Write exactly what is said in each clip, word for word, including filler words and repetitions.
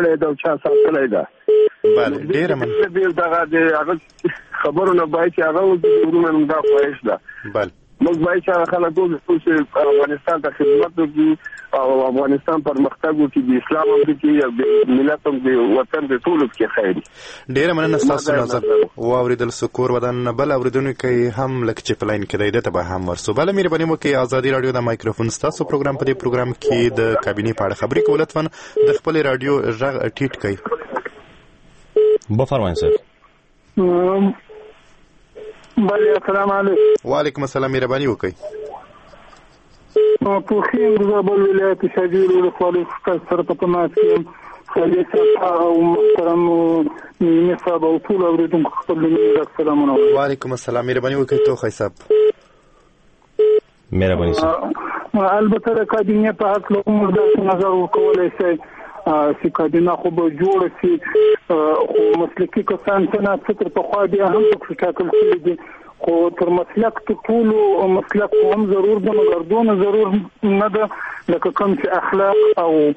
کړی دا چا ساتلی ده. بله ډیره من دغه د هغه خبرونه باید چې هغه ورونه موږ دا خواهش ده. بله موږ باید چې خلک وګورو چې افغانستان ته خدمت وکړي او افغانستان پرمختګ وکړي، د اسلام هم وکړي او د ملت هم د وطن د ټولو کې خیر. ډیره مننه ستاسو نظر واوریدل سو. کور ودان بل اوریدونکي هم لکه چې پلاین کې دی دته به هم ورسو. بله مهرباني وکړئ ازادي رادیو د مایکروفون ستاسو پروګرام په دې پروګرام کې د کابینې په اړه خبرې کول، لطفا د خپل رادیو غږ ټیټ کړئ. بفرمایئ سر. بله السلام علیکم. وعلیکم السلام. مهرباني وکړئ. پوخیم د زابل ولایت شاجوی ولسوالۍ سره په تماس کې خالد صاحب او محترم نصاب او ټول اوریدونکو خپل لمنې سلامونه. وعلیکم السلام. مهرباني وکړئ توخی صاحب. مهرباني صاحب. البته د کابینې په حق له موږ د نظر ورکولای شي چې کابینه خو به جوړه شي، خو مسلکي کسان څنګه فکر په خوا بیا هم پکې ټاکل شوي دي، خو تر مسلک ته ټولو مسلک هم ضرور ده، مګر دونه ضرور نه ده لکه کوم چې اخلاق او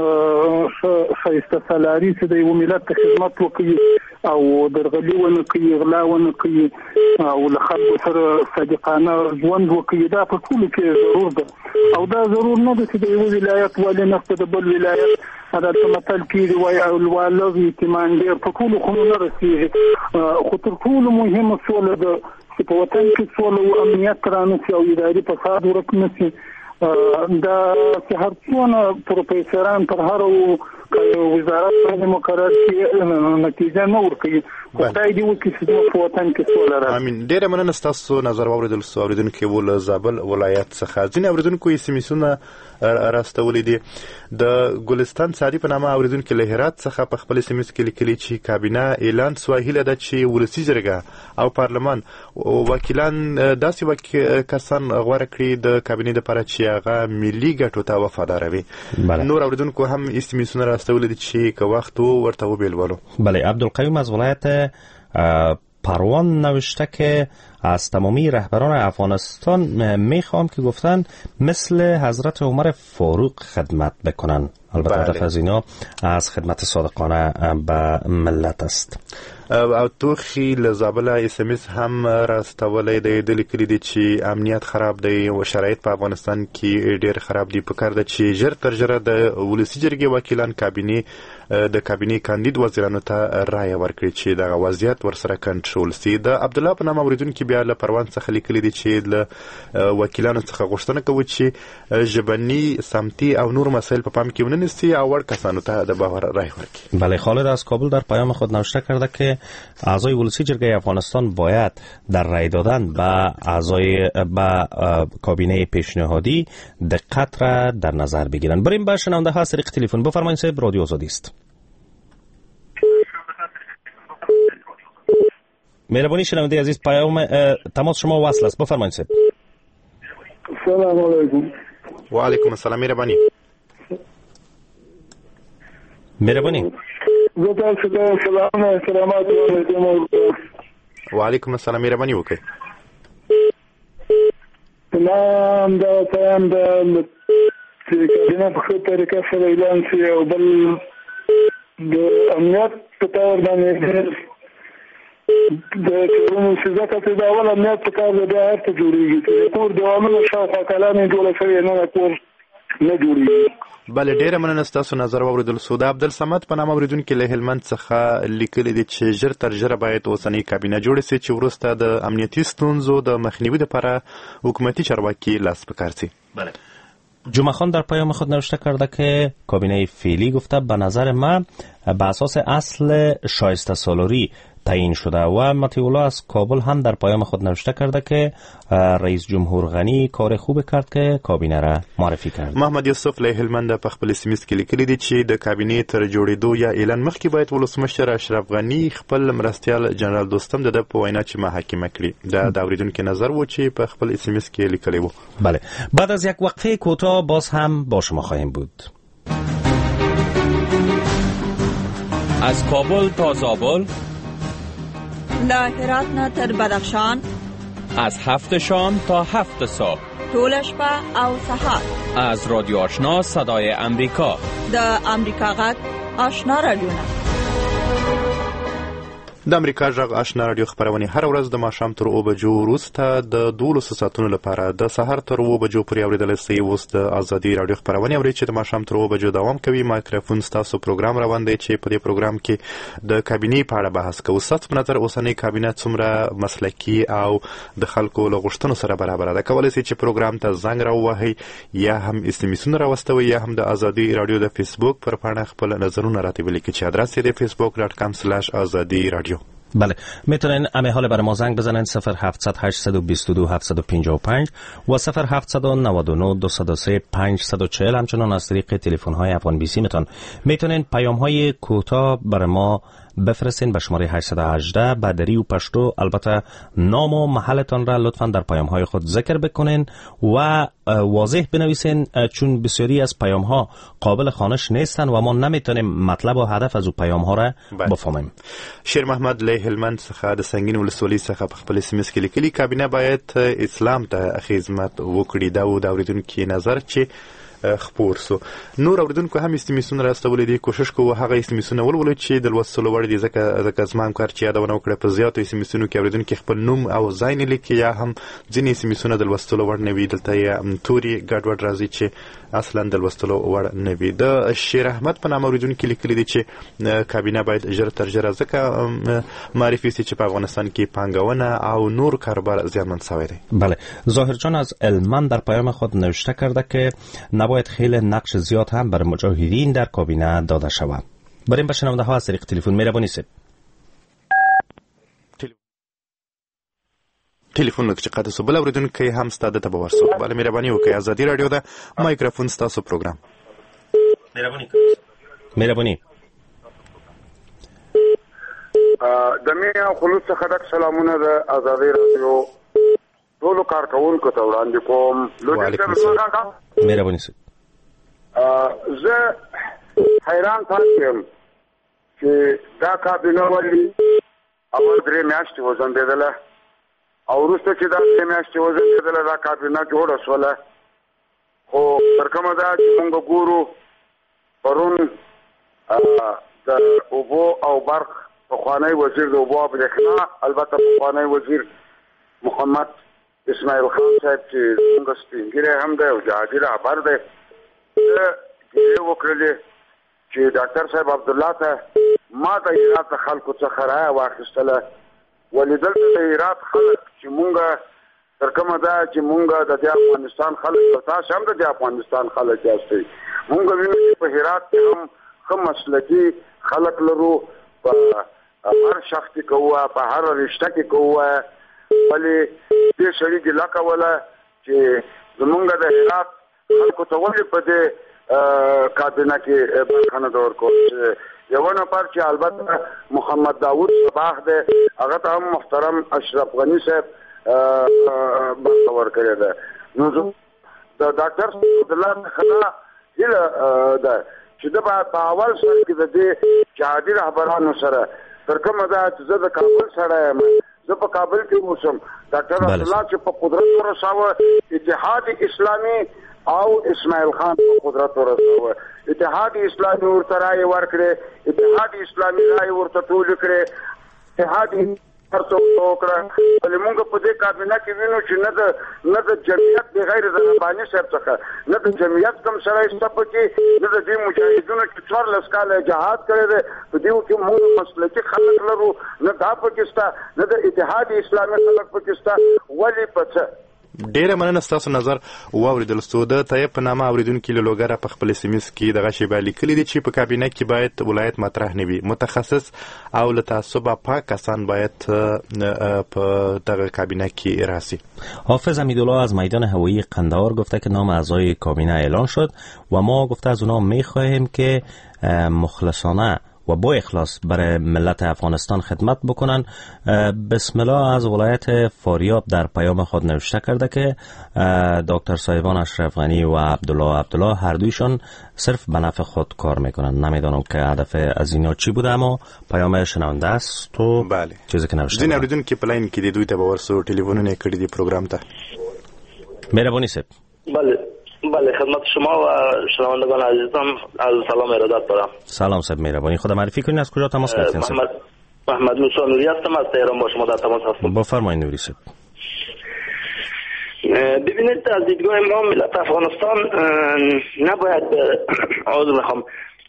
ښایسته سالاري چې د یو ملت ته خدمت وکړي او درغلي ونه کوي، غلا ونه کوي او له خلکو سره صادقانه ژوند وکړي، دا په ټولو کې ضرور ده. او دا ضرور نه ده چې د یو ولایت والي نفس د بل ولایت هدالته متل کېږي وایي الوالد یتیمان ډېر په ټولو خونو نه رسېږي، خو تر ټولو مهمه سوله ده چې په وطن کې سوله او امنیت رانشي او اداري فساد ورک نه شي. دا چې هر څونه پروفیسوران پر هر وزارت باندې مقرر کړي نتیجه نه ورکوي، خدای دې وکړي چې په وطن کې سوله راشي. امین. ډېره مننه ستاسو نظر واوریدل سو. اوریدونکي و له زابل ولایت څخه ځینې اوریدونکو یې سمیسونه راستولي دي. د ګلستان سعدي په نامه اوریدونکي له هرات څخه په خپل سمیس کې لیکلي چې کابینه اعلان سوه هیله ده چې ولسي جرګه او پارلمان وکیلان داسې کسان غوره کړي د کابینې دپاره چې هغه ملي ګټو ته وفاداره وي. نور اوریدونکو هم سمیسونه راستولي دي چې که وخت ورته وبیلولو. بله عبدالقیوم از ولایت پروان نوشته که از تمامی رهبران افغانستان میخوام که گفتن مثل حضرت عمر فاروق خدمت بکنن. البته هدف از اینا از خدمت صادقانه به ملت است. او توخی لزابله اسمس هم راستولی دی د لیکلي دي چې امنیت خراب دی او شرایط په افغانستان کې ډېر خراب دي. پکار ده چې ژر تر ژره د ولسي جرګې وکیلان کابینې د کابینې کاندید وزیرانو ته رایه ورکړي چې دغه وضعیت ورسره کنټرول سي. د عبدالله په نامه اوریدونکي بیا له پروان څخه لیکلي دي چې له وکیلانو څخه غوښتنه کوي چې ژبني سمتي او نور مسایل په پام کې ونیسي او وړ کسانو ته د باور رای ورکړي. بله خالد از کابل در پیام خود نوشته کرده که اعضای ولسی جرگه افغانستان باید در رای دادن به اعضای به کابینه پیشنهادی دقت را در نظر بگیرند. بریم به شنونده ها از طریق تلفن. بفرمایید صاحب، رادیو آزادی است. مهربانی شنونده عزیز، پیام تماس شما وصل است. بفرمایید صاحب. سلام علیکم. و علیکم السلام. مهربانی مهربانی زه تاسو سلام سلامات علیکم. وعلیکم السلام. مهرباني وکړئ. سلام دا سلام دا چې کابینه په ښه طریقه سره اعلان شي او بل د امنیت په تور باندې د ټولنو سزا ته دا ول امنیت په کار دی هر څه جوړیږي چې کور دیوالونو شاوخوا کلامې جوړه شوې نه کور نه جوړیږي. بله ډیره مننه ستاسو نظر واوریدل سو. د عبدالصمد په نامه اوریدونکي له هلمند څخه لیکلي دي چې ژر تر ژره باید اوسنۍ کابینه جوړه سي چې وروسته د امنیتي ستونزو د مخنیوي لپاره حکومتی چارواکي لاس په کار سي. بله جمعه خان در پیام خود نوشته کرده که کابینه فعلی گفته به نظر من به اساس اصل شایسته سالاری تعیین شده و مطیع از کابل هم در پیام خود نوشته کرده که رئیس جمهور غنی کار خوب کرد که کابینه را معرفی کرد. محمد یوسف له هلمند په خپل سیمس کې لیکلي دي چې د کابینې تر جوړېدو یا اعلان مخکې باید ولسمشر اشرف غنی خپل مرستیال جنرال دوستم د په وینا چې محاکمه کړي. دا د اوریدونکو نظر و چې په خپل سیمس کې لیکلی و. بله بعد از یک وقفه کوتاه باز هم با شما خواهیم بود. از کابل تا زابل، له هرات نه تر بدخشان، از هفت شام تا هفت صبح، ټول شپه او سهار، از رادیو آشنا صدای امریکا، د امریکا غږ آشنا رادیو نه د امریکا جغ آشنا رادیو خبرونه هر ورځ د ماښام تر اوه بجو وروسته د دولس ساعتونو لپاره د سهار تر اوه بجو پورې اوریدل شي. اوس د ازادي رادیو خبرونه اوري چې د ماښام تر اوه بجو دوام کوي. مایکروفون ستاسو پروګرام روان دی چې په دې پروګرام کې د کابینې په اړه بحث کوو. ستاسو په نظر اوسنۍ کابینه څومره مسلکي او د خلکو له غوښتنو سره برابر ده؟ کولای شي چې پروګرام ته زنګ راووهي یا هم استمیسونه راوستوي یا هم د ازادي رادیو د فیسبوک پر پاڼه خپل نظرونه راته ولیکي چې ادرس یې د فیسبوک دات کام اسلش آزادی رادیو. بله میتونین همه حال برای ما زنگ بزنین صفر هفتصد هشتصد و بیست و دو هفتصد و پنجاه و پنج و صفر هفتصد و نود و نه دویست و سه پانصد و چهل. همچنان از طریق تلفن های افغان بی سی میتون میتونین پیام های کوتاه برای ما بفرستین به شماره هشتصد و هجده بدری و پشتو. البته نام و محلتان را لطفا در پیام های خود ذکر بکنین و واضح بنویسین، چون بسیاری از پیام ها قابل خوانش نیستن و ما نمیتونیم مطلب و هدف از او پیام ها را بفهمیم. شیر محمد له هلمند څخه د سنگین ولسوالۍ څخه په خپل سیمه کې لیکلي کابینه باید اسلام ته خدمت وکړي. دا و د اوریدونکو نظر چې خپور سو. نور اوریدونکو هم استمیسونه راستولې دي. کوشش کوو هغه استمیسونه ولولو چې د لوستلو وړ دي، ځکه ځکه زما کار چې یادونه وکړه په زیاتو استمیسونو کې اوریدونکو خپل نوم او ځای نه لیکي یا هم ځینې استمیسونه د لوستلو وړ نه وي. دلته یې توري ګډوډ راځي چې اصلا د لوستلو وړ نه وي. د شیر احمد په نام اوریدونکو لیکلي دي چې کابینه باید ژر تر ژره ځکه معرفي شي چې په افغانستان کې پانګونه او نور کاروبار زیانمن شوی دی. بله، ظاهر جان از المان در پیام خود نوشته کرده که نباید خیلی نقش زیاد هم بر مجاهدین در کابینه داده شود. بریم به شنونده ها از طریق تلفن. مهربانی سید تلیفون کې قاعده سو بل اوریدونکو هم ستاده ته باور سو. بل مهرباني وکړئ. ازادي رادیو دا مایکروفون ستاسو پروګرام. مهرباني مهرباني د مې خلوص څخه د سلامونه د ازادي رادیو ټول کارکونکو ته وړاندې کوم. مهرباني سید زه حیران پاتم چې دا کابینه ولې اول درې میاشتې وځنډېدله او وروسته چې دا درې میاشتې وځنډېدله دا کابینه جوړه شوله، خو تر کومه ده چې موږ ګورو پرون د اوبو او برق پخوانی وزیر د اوبو او برېښنا، البته پخوانی وزیر محمد اسماعیل خان صاحب چې زموږ سپین ږیری هم دی او جهادي رهبر دی، ګیرې وکړلې چې ډاکټر صاحب عبدالله ته ما د هرات د خلکو څخه رایه واخیستله. ولې دلته د هرات خلک چې مونږ تر کومه ده چې مونږ د دې افغانستان خلک او تاسو هم د دې افغانستان خلک یاستئ، مونږ وینو چې په هرات کې هم ښه مسلکي خلک لرو، په هر شخص کې کوو، په هر رشته کې کوو. ولې دې سړي ګیله کوله چې زمونږ د هرات خلکو ته ولې په دې کابینه کې برخه نه ورکول. یو نفر چې البته محمد داوود صباح دی، هغه ته هم محترم اشرف غنی صاحب برخه ورکړې ده. نو د ډاکټر عبدالله خدا هیله ده چې د په اول سر کې د دې جهادي رهبرانو سره تر کومه ده چې زه د کابل سره یم، زه په کابل کې اوسم. ډاکټر عبدالله چې په قدرت ورساوه، اتحاد اسلامي او اسماعیل خان په قدرت ورساوه، اتحاد اسلامي ورته رایې ورکړې، اتحاد اسلامي رایې ورته ټولې کړې، اتحاد هر څه وکړه. ولې موږ په دې کابینه کې وینو چې نه د نه د جمعیت بغیر د رباني صاحب څخه نه د جمعیت کوم سړی شته پکې، نه د دې مجاهدینو چې څوارلس کاله جهاد کړی دی په دې کې موږ مسلکي خلک لرو، نه دا پکې شته، نه د اتحاد اسلامي خلک پکې شته. ولې په څه؟ ډیره مننه ستاسو نظر واوریدل سو. د طیب په نامه اوریدونکو له لوګره په خپل سیمس کې دغه شی به لیکلي دي چې په کابینه کې باید ولایت مطرح نه وي، متخصص او له تعصب پاک کسان باید په دغه کابینه کې راسي. حافظ امیدالله از میدان هوایی قندهار گفته که نام اعضای کابینه اعلان شد و ما گفته از اونها میخواهیم که مخلصانه و با اخلاص برای ملت افغانستان خدمت بکنن. بسم الله از ولایت فاریاب در پیام خود نوشته کرده که دکتر صاحبان اشرف غنی و عبدالله عبدالله هر دویشون صرف به نفع خود کار میکنن. نمیدونم که هدف از اینا چی بوده، اما پیام شنونده است تو بله چیزی که نوشته. زین اوریدون کې پلاین کې د دوی ته باور سو ټلیفونونه کړی دی پروګرام ته. مهرباني صاحب. بله بله خدمت شما و شنوندگان عزیزم از سلام ارادت دارم. سلام صاحب مهربانی، خود معرفی کنید از کجا تماس گرفتین؟ محمد محمد موسی نوری هستم از تهران، با شما در تماس هستم. بفرمایید نوری صاحب. ببینید از دیدگاه ما ملت افغانستان نباید عذر میخوام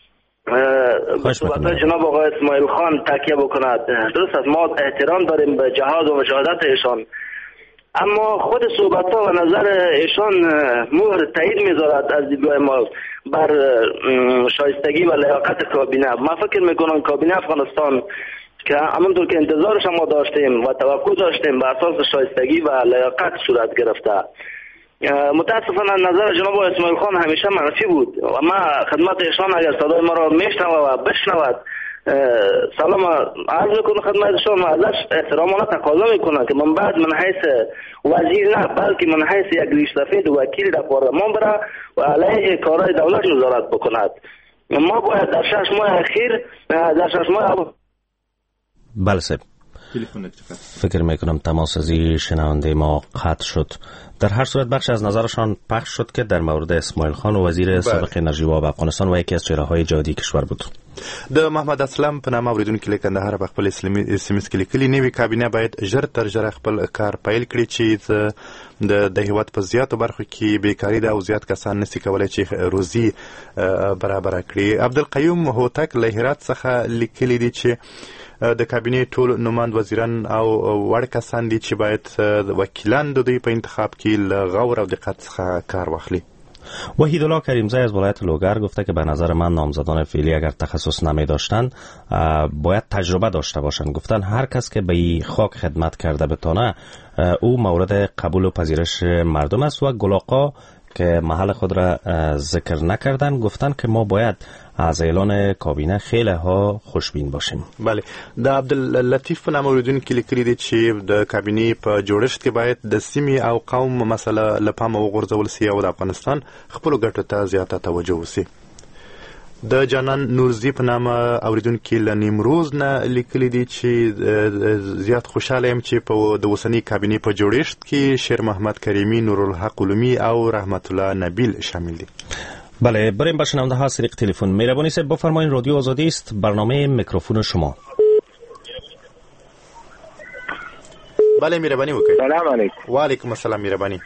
به صحبت جناب آقای اسماعیل خان تکیه بکند. درست است، ما احترام داریم به جهاد و مجاهدت ایشان، اما خود صحبت ها و نظر ایشان مهر تایید میذارد از دیدگاه ما بر شایستگی و لیاقت کابینه. ما فکر میکنم کابینه افغانستان که همونطور که انتظارش ما داشتیم و توقع داشتیم بر اساس شایستگی و لیاقت صورت گرفته. متاسفانه نظر جناب اسماعیل خان همیشه منفی بود و ما خدمت ایشان اگر صدای ما را میشنوه و بشنود سلام عرض میکنم خدمت ایشان و ازش احترامانه تقاضا میکنم که من بعد من حیث وزیر نه بلکه من حیث یک ریش سفید وکیل در پارلمان بره و علیه کارهای دولت نظارت بکند. ما باید در شش ماه اخیر در شش ماه بله صاحب، فکر میکنم تماس از این شنونده ما قطع شد. در هر صورت بخش از نظرشان پخش شد که در مورد اسماعیل خان و وزیر سابق انرژی و آب افغانستان و یکی از چهره‌های جهادي کشور بود. د محمد اسلام په نامه اوریدونکو لیک کندهار په خپل اسلامي اسمس کې لیکلي نوی کابینه باید ژر تر ژره خپل کار پیل کړي چې د د هیواد په زیاتو برخو کې بیکاری ده او زیات کسان نشي کولای چې روزي برابر کړي. عبدالقیوم هوتک له هرات څخه لیکلي دي چې د کابینې ټول نوماند وزیران او وړ کسان دي چې باید وکیلان د دوی په انتخاب کې له غور او دقت څخه کار واخلي. وحید الله کریمزی از ولایت لوگر گفته که به نظر من نامزدان فعلی اگر تخصص نمی داشتن باید تجربه داشته باشند. گفتن هر کس که به این خاک خدمت کرده بتانه او مورد قبول و پذیرش مردم است. و گلاقا که محل خود را ذکر نکردن گفتن که ما باید از اعلان کابینه خیلی ها خوشبین باشیم. بله، د عبداللطیف په نامه اوریدونکي لیکلي دي چې د کابینې په جوړښت کې باید د سیمې او قوم مسله له پامه وغورځول سي او د افغانستان خپلو ګټو ته زیاته توجه وسي. د جانان نورزي په نامه اوریدونکي له نیمروز نه لیکلي دي چې زیات خوشاله یم چې په د اوسنۍ کابینې په جوړښت کې شیر محمد کریمی، نورالحق علومی او رحمت الله نبیل شامل دي. بله، بریم با شنونده ها طریق تلفن. مهربانی صاحب بفرمایید، رادیو آزادی است، برنامه میکروفون شما. بله مهربانی وکړئ. سلام علیکم. و علیکم السلام مهربانی.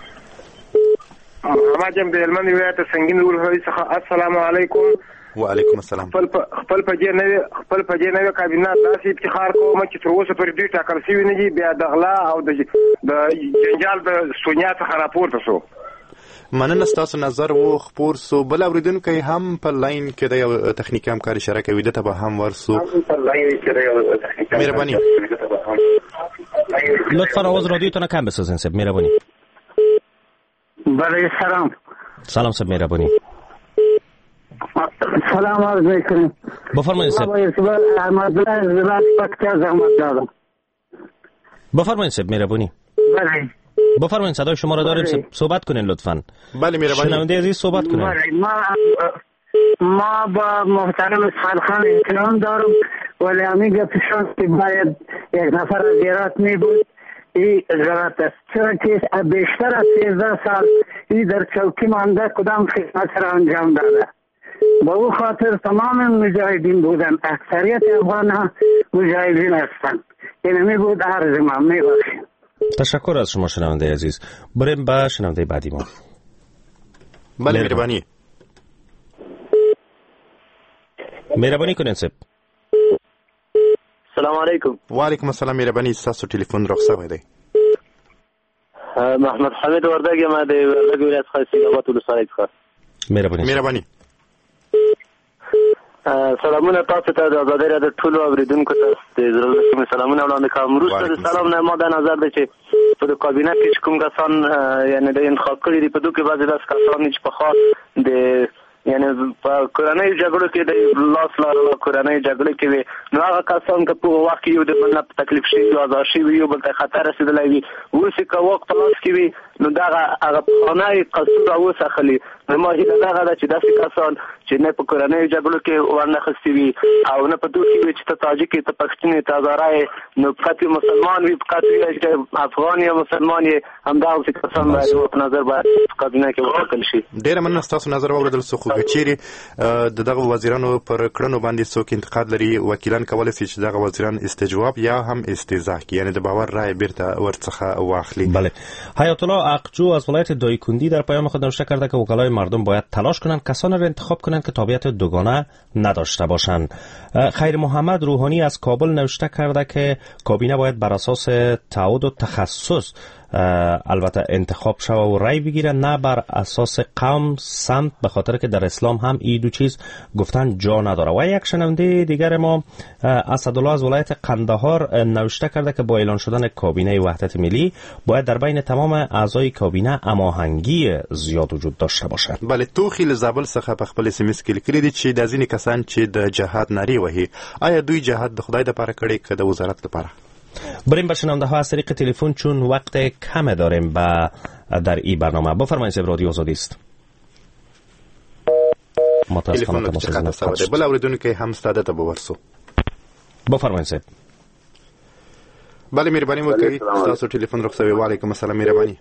احمد جان د هلمند ولایت سنگین ولسوالۍ څخه السلام علیکم. و علیکم السلام. خپل خپل پجې نه خپل پجې نه کابینه داسې افتخار کوم چې تر اوسه پر دې ټاکل شوی نه دي، بیا د غلا او د جنجال د سونیا څخه راپورته شو. مننه ستاسو نظر و خپور سو. بل اوریدونکي هم په لاین کې د یو تخنیکي همکاري اشاره کوي، دته به هم ورسو. مهرباني لطفا آواز رادیوتون کم بسازین صاحب، مهربانی. بله سلام. سلام صاحب مهربانی. سلام عرض میکنم. بفرمایید صاحب. احمد الله از ولایت پکتیا زحمت دادم. بفرمایید صاحب مهربانی. بله. بفرمایید صدای شما را داریم، صحبت کنین لطفاً. بله مهربانی. شنونده عزیز صحبت کنین. بله ما ما با محترم اسماعیل خان احترام دارم، ولی همین گفتشون که باید یک نفر از ایرات می بود این غلط است، چون که بیشتر از سیزده سال این در چوکی مانده کدام خدمت را انجام داده. با او خاطر تمام مجاهدین بودن، اکثریت افغان ها مجاهدین هستند. این می بود عرض ما می باشیم. تشکر از شما شنونده عزیز. بریم با شنونده بعدی ما. بله مهربانی. مهربانی کنین صاحب. سلام علیکم. و علیکم السلام مهربانی. تاسو ټلیفون رخصت دی. محمد حمید وردګ ما د وردګ ولایت خاصی آباد ولسوالۍ څخه. مهربانی. مهربانی. سلامونه تاسو ته د آزادۍ راډیو ټولو اوریدونکو ته د زړه له سلامونه وړاندې کوم. وروسته د سلام نه ما د نظر دی چې په کابینه کې کوم کسان یعنی د انتخاب کړي دي، په دوی کې بعضې داسې کسان چې پخوا د یعنی په کورنۍ جګړو کې د لاس لرلو کورنۍ جګړې کې وي، نو هغه کسان که په وخت کې یو د بل نه په تکلیف شوي یو ازار شوي یو بل ته خطر رسېدلی وي، اوس یې که واک په لاس کې وي نو دا هغه خانه قصور راوسخلي. نو ما هیله دغه ده چې داسې کسان چې نه په کورنیو جګړو کې ورنخستي وي او نه په دوی کې وي چې ته تاجک یې، ته پښتون یې، ته هزاره یې، نو فقط مسلمان وي، فقط وي چې افغان یا مسلمان یې، همدغسې کسان باید په نظر باید په کابینه کې وټاکل شي. ډېره مننه ستاسو نظر واورېدل سو. خو که چیرې د دغه وزیرانو پر کړنو باندې څوک انتقاد لري، وکیلان کولی شي چې دغه وزیران استجواب یا هم استهزاء کړي، یعنی د باور رای بیرته ورڅخه واخلي. بله. حیات الله عقجو از ولایت دایکندی در پیام خود نوشته کرده که وکلای مردم باید تلاش کنند کسانی را انتخاب کنند که تابعیت دوگانه نداشته باشند. خیر محمد روحانی از کابل نوشته کرده که کابینه باید بر اساس تعهد و تخصص البته انتخاب شوه و رای بگیره، نه بر اساس قوم سمت، به خاطر که در اسلام هم این دو چیز گفتن جا نداره. و یک شنونده دیگر ما اسدالله از ولایت قندهار نوشته کرده که با اعلان شدن کابینه وحدت ملی باید در بین تمام اعضای کابینه هماهنگی زیاد وجود داشته باشه. بله. توخی له زابل څخه په خپل سیمس کې لیکلي دي چې د ځینې کسان چې د جهاد نارې وهي، آیا دوی جهاد د خدای لپاره کړي که د وزارت لپاره؟ بریم به شنونده ها از طریق تلفن چون وقت کم داریم با در این برنامه. بفرمایید رادیو آزادی است. متاسفانه تماس نشد. بل اوریدونکو هم ستاده ته ورسو. بفرمایید. بله مهرباني وکړئ تاسو ټلیفون رخصوي. وعلیکم السلام. مهرباني.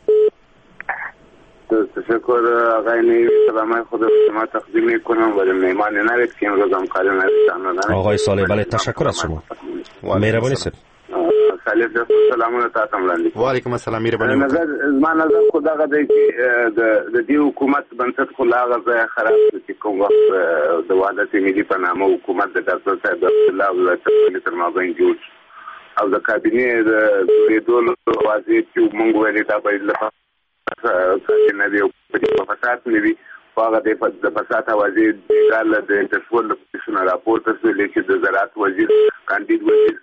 تشکر آقای نیوی. سلام خدا شما تقدیم میکنم و مهمان نوید که امروز هم کارم هستم. آقای صالح بله تشکر از شما. مهرباني سر. صالح جان سلامونه تاسو ملاندې. وعلیکم السلام. مهرباني. نظر ما نظر خدا غږی چې د دې حکومت بنسټ خو لاغه ځای خراب چې کوم وخت د وحدت ملي په نامه حکومت د ډاکټر صاحب الله او تر مابین جوړ او د کابینې د ډول واځي چې موږ ویلې دا باید له کابینې دی په فساد نیوي هغه د فساد واځي د انټرپول د پولیسو راپور ته لیکي د زراعت وزیر کاندید وزیر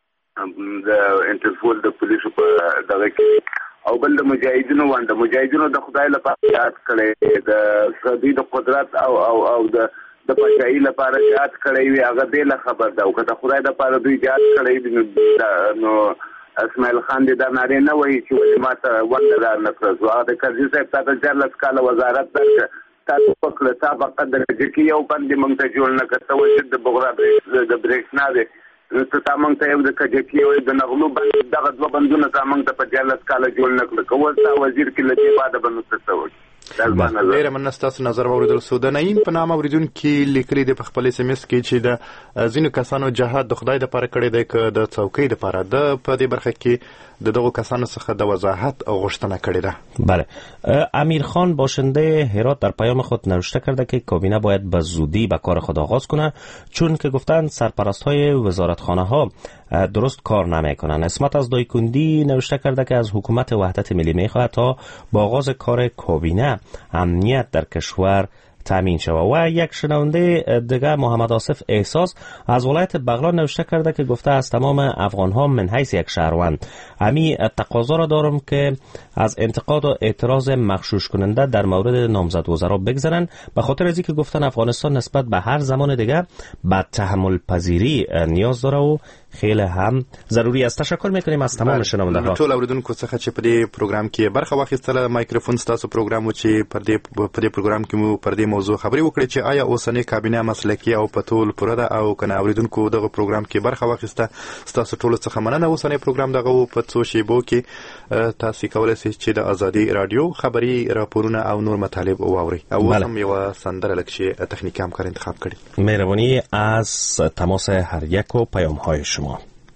د انټرپول د پولیسو په دغه کې او بل د مجاهدینو وانه مجاهدینو د خدای لپاره یاد کړي د سدي د قدرت او او او د د پچای لپاره یاد کړي وي هغه به له خبر دا او که د خدای لپاره دوی یاد کړي نو اسماعیل خان دې دا ناري نه وایي چې ولې ماته ونده نه کړو هغه د قاضي صاحب ته د جلس کاله وزارت درک تاسو په کله سابقه درجه کې یو باندې مونږ ته جوړ نه کړو چې د بغرا د بریښنا دی ته تاسو ته یو د کجکی او د نغلو باندې دغه دوه بندونه تاسو ته په جلس کاله جوړ نه کړو کوم تا وزیر کې لږه بعد بنو څه ډیره مننه ستاسو نظر واوریدل. سو د نعیم په نامه اوریدونکو لیکلي د خپل اس ام اس کې چې د ځینو کسانو جهاد د خدای لپاره کړی دی که د څوکۍ لپاره د په دې برخه کې د دغه کسانو څخه د وضاحت غوښتنه کړې ده. بله. امیر خان باشنده هرات در پیام خود نوشته کرده که کابینه باید به زودی به کار خود آغاز کنه چون که گفتن سرپرست‌های وزارتخانه ها درست کار نمیکنن. اسمت از دایکندی نوشته کرده که از حکومت وحدت ملی میخواهد تا با آغاز کار کابینه امنیت در کشور تامین شود. و یک شنونده دیگر محمد آصف احساس از ولایت بغلان نوشته کرده که گفته از تمام افغان ها من حیث یک شهروند امی تقاضا را دارم که از انتقاد و اعتراض مغشوش کننده در مورد نامزد وزرا بگذرن به خاطر از اینکه گفتن افغانستان نسبت به هر زمان دیگه به تحمل پذیری نیاز داره و خیلی هم ضروری است. تشکر میکنیم از تمام شنونده ها. ټول اوریدونکو څخه چې په دې پروګرام کې برخه واخیستله. مایکروفون ستاسو پروګرام و چې پر دې په دې پروګرام کې مو پر دې موضوع خبرې وکړې چې آیا اوسنۍ کابینه مسلکي او په ټول پوره ده او کنه اوریدونکو دغه پروګرام کې برخه واخیسته. ستاسو ټول څخه مننه. اوسنۍ پروګرام دغه په څو شیبو کې تاسو کولای شئ چې د ازادي رادیو خبري راپورونه او نور مطالب واورئ. او هم یو سندره لکه تخنیکی همکار انتخاب کړي. مهربانی از تماس هر یک و پیام های شما.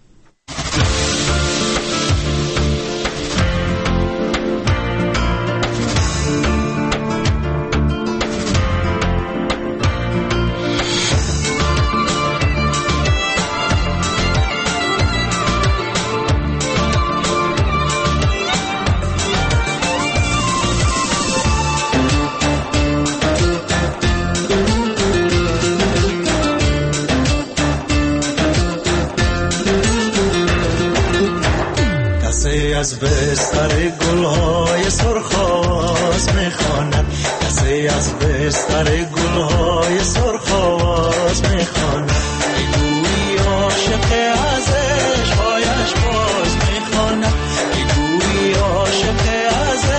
از بستر گلهای سرخاز میخواند کسی از بستر گلهای سرخاز میخواند میگویی عاشق ازش پایش باز میخواند میگویی عاشق ازش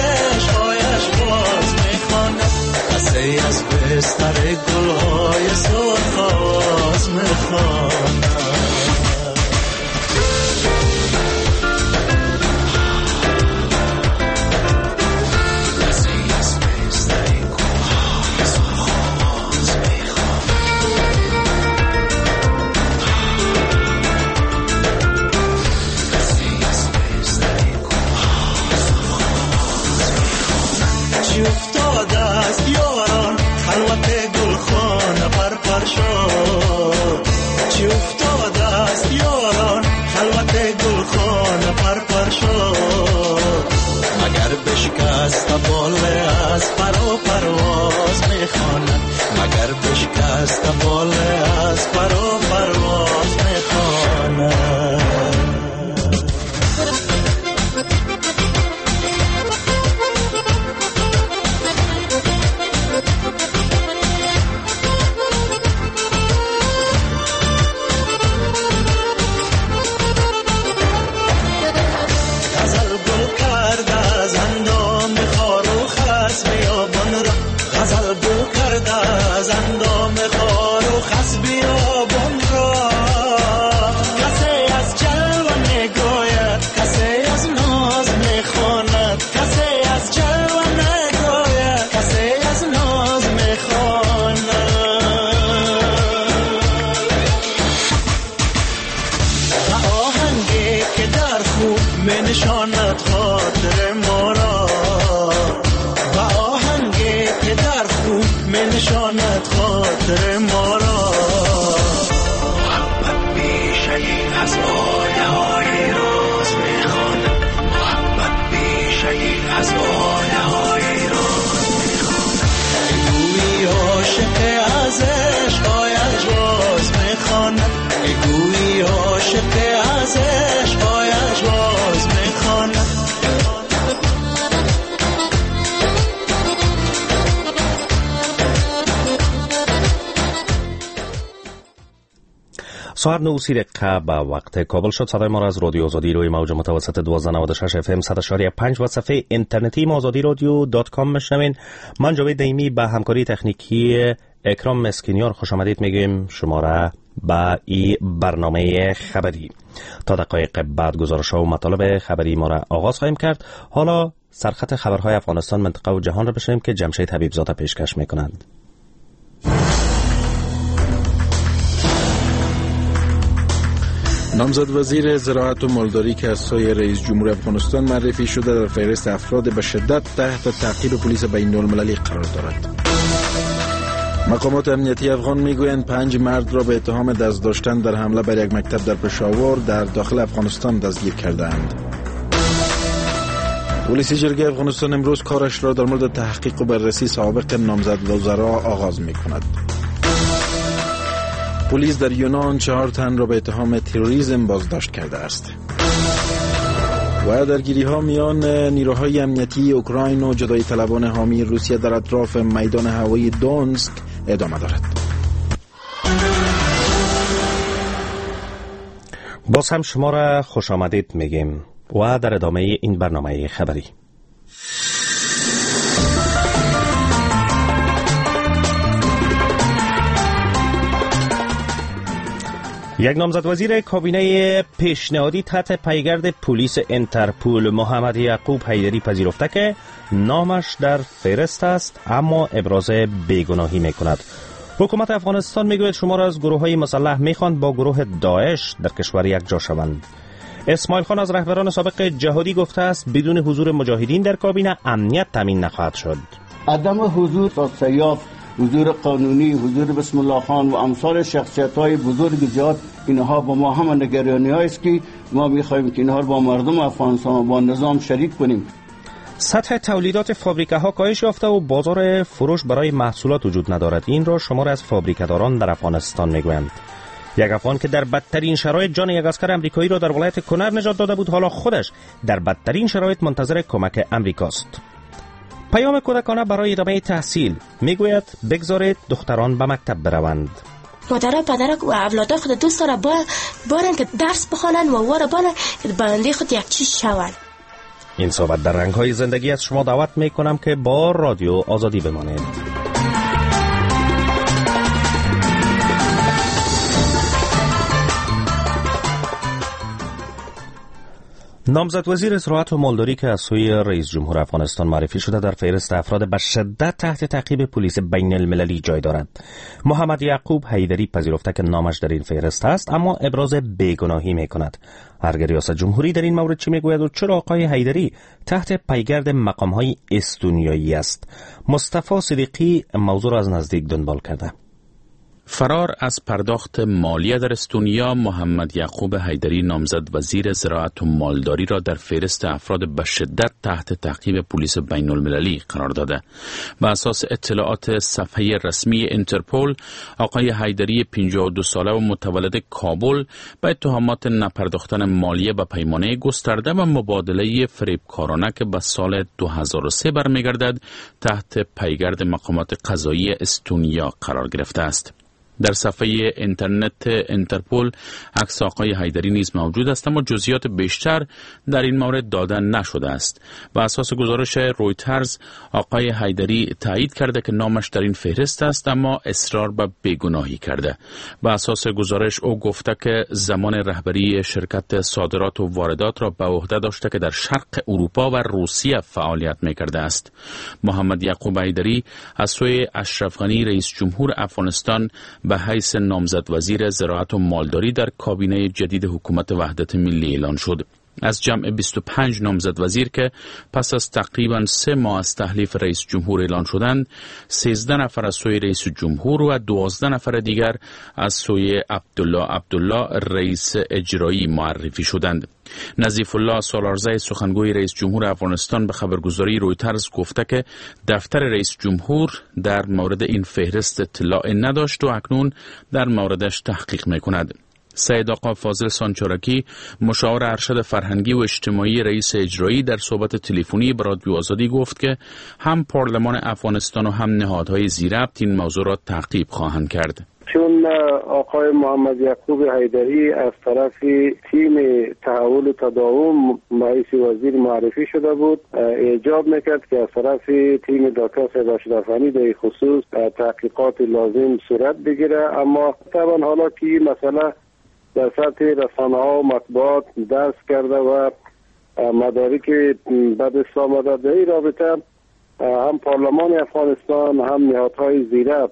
گلهای سرخ آواز میخوانم. ساعت نه سی دقیقه به وقت کابل شد. صدای ما را از رادیو آزادی روی موج متوسط دویست و نود و شش اف ام صد و شش دهم پنج و صفحه اینترنتی ما آزادی رادیو دات کام میشنوین. من جاوید دیمی به همکاری تکنیکی اکرام مسکینیار خوش آمدید میگیم شما را به این برنامه خبری. تا دقایق بعد گزارش‌ها و مطالب خبری ما را آغاز خواهیم کرد. حالا سرخط خبرهای افغانستان، منطقه و جهان را بشنویم که جمشید حبیبزاده پیشکش میکنند. نامزد وزیر زراعت و مالداری که از سوی رئیس جمهور افغانستان معرفی شده در فهرست افراد به شدت تحت تعقیب پلیس بین المللی قرار دارد. مقامات امنیتی افغان میگویند پنج مرد را به اتهام دست داشتن در حمله بر یک مکتب در پشاور در داخل افغانستان دستگیر کردند. پلیس جرگه افغانستان امروز کارش را در مورد تحقیق و بررسی سابق نامزد وزرا آغاز میکند. پلیس در یونان چهار تن را به اتهام تروریسم بازداشت کرده است. و درگیری ها میان نیروهای امنیتی اوکراین و جدایی طلبان حامی روسیه در اطراف میدان هوایی دونسک ادامه دارد. باز هم شما را خوش آمدید میگیم و در ادامه این برنامه خبری. یک نامزد وزیر کابینه پیشنهادی تحت پیگرد پلیس انترپول محمد یعقوب حیدری پذیرفته که نامش در فهرست است اما ابراز بیگناهی میکند. حکومت افغانستان میگوید شما را از گروه های مسلح میخواند با گروه داعش در کشور یک جا شوند. اسماعیل خان از رهبران سابق جهادی گفته است بدون حضور مجاهدین در کابینه امنیت تامین نخواهد شد. عدم حضور سیاف، حضور قانونی، حضور بسم الله خان و امثال شخصیت‌های بزرگ جهاد، اینها با ما هم نگرانی‌هایی است که ما می‌خواهیم که اینها با مردم افغانستان و با نظام شریک کنیم. سطح تولیدات فابریکه‌ها کاهش یافته و بازار فروش برای محصولات وجود ندارد. این را شمار از فابریکه‌داران در افغانستان میگویند. یک افغان که در بدترین شرایط جان یک اسکر امریکایی را در ولایت کنر نجات داده بود، حالا خودش در بدترین شرایط منتظر کمک امریکاست. پیام کودکانه برای ادامه تحصیل میگوید بگذارید دختران به مکتب بروند. مادر و پدر و اولاد خود دوست داره با بارن که درس بخوانند و واره بارن که بنده خود یک چیز شوند. این صحبت در رنگ‌های زندگی از شما دعوت میکنم که با رادیو آزادی بمانید. نامزد وزیر زراعت و مالداری که از سوی رئیس جمهور افغانستان معرفی شده در فهرست افراد به شدت تحت تعقیب پلیس بین المللی جای دارد. محمد یعقوب حیدری پذیرفته که نامش در این فهرست است، اما ابراز بیگناهی می کند. هرگاه ریاست جمهوری در این مورد چی می گوید و چرا آقای حیدری تحت پیگرد مقام‌های استونیایی است؟ مصطفی صدیقی موضوع را از نزدیک دنبال کرده. فرار از پرداخت مالیه در استونیا، محمد یعقوب حیدری نامزد وزیر زراعت و مالداری را در فهرست افراد به شدت تحت تعقیب پلیس بین المللی قرار داده. بر اساس اطلاعات صفحه رسمی اینترپل، آقای حیدری پنجاه و دو ساله و متولد کابل به اتهامات نپرداختن مالیه به پیمانه گسترده و مبادله فریبکارانه که به سال دو هزار و سه برمیگردد تحت پیگرد مقامات قضایی استونیا قرار گرفته است. در صفحه اینترنت اینترپل عکس آقای حیدری نیز موجود است، اما جزئیات بیشتر در این مورد داده نشده است. بر اساس گزارش رویترز، آقای حیدری تایید کرده که نامش در این فهرست است، اما اصرار به بیگناهی کرده. بر اساس گزارش او گفته که زمان رهبری شرکت صادرات و واردات را به عهده داشته که در شرق اروپا و روسیه فعالیت می‌کرده است. محمد یعقوب حیدری از سوی اشرف غنی رئیس جمهور افغانستان به حیث نامزد وزیر زراعت و مالداری در کابینه جدید حکومت وحدت ملی اعلان شد. از جمع بیست و پنج نامزد وزیر که پس از تقریباً سه ماه از تحلیف رئیس جمهور اعلان شدند، سیزده نفر از سوی رئیس جمهور و دوازده نفر دیگر از سوی عبدالله عبدالله رئیس اجرایی معرفی شدند. نظیف الله سالارزی سخنگوی رئیس جمهور افغانستان به خبرگزاری رویترز گفته که دفتر رئیس جمهور در مورد این فهرست اطلاع نداشت و اکنون در موردش تحقیق می‌کند. سید آقا فاضل سانچارکی، مشاور ارشد فرهنگی و اجتماعی رئیس اجرایی، در صحبت تلفنی با رادیو آزادی گفت که هم پارلمان افغانستان و هم نهادهای زیربط این موضوع را تعقیب خواهند کرد. چون آقای محمد یعقوب حیدری از طرف تیم تحول و تداوم رئیس وزیر معرفی شده بود، ایجاب میکرد که از طرف تیم دکتر سید اشرف غنی در خصوص تحقیقات لازم صورت بگیره. اما طبعا حالا که این مسئله در سطح رسانه‌ها و مطبوعات درس کرده و مدارک به دست آمده، در این رابطه هم پارلمان افغانستان هم نهادهای زیربط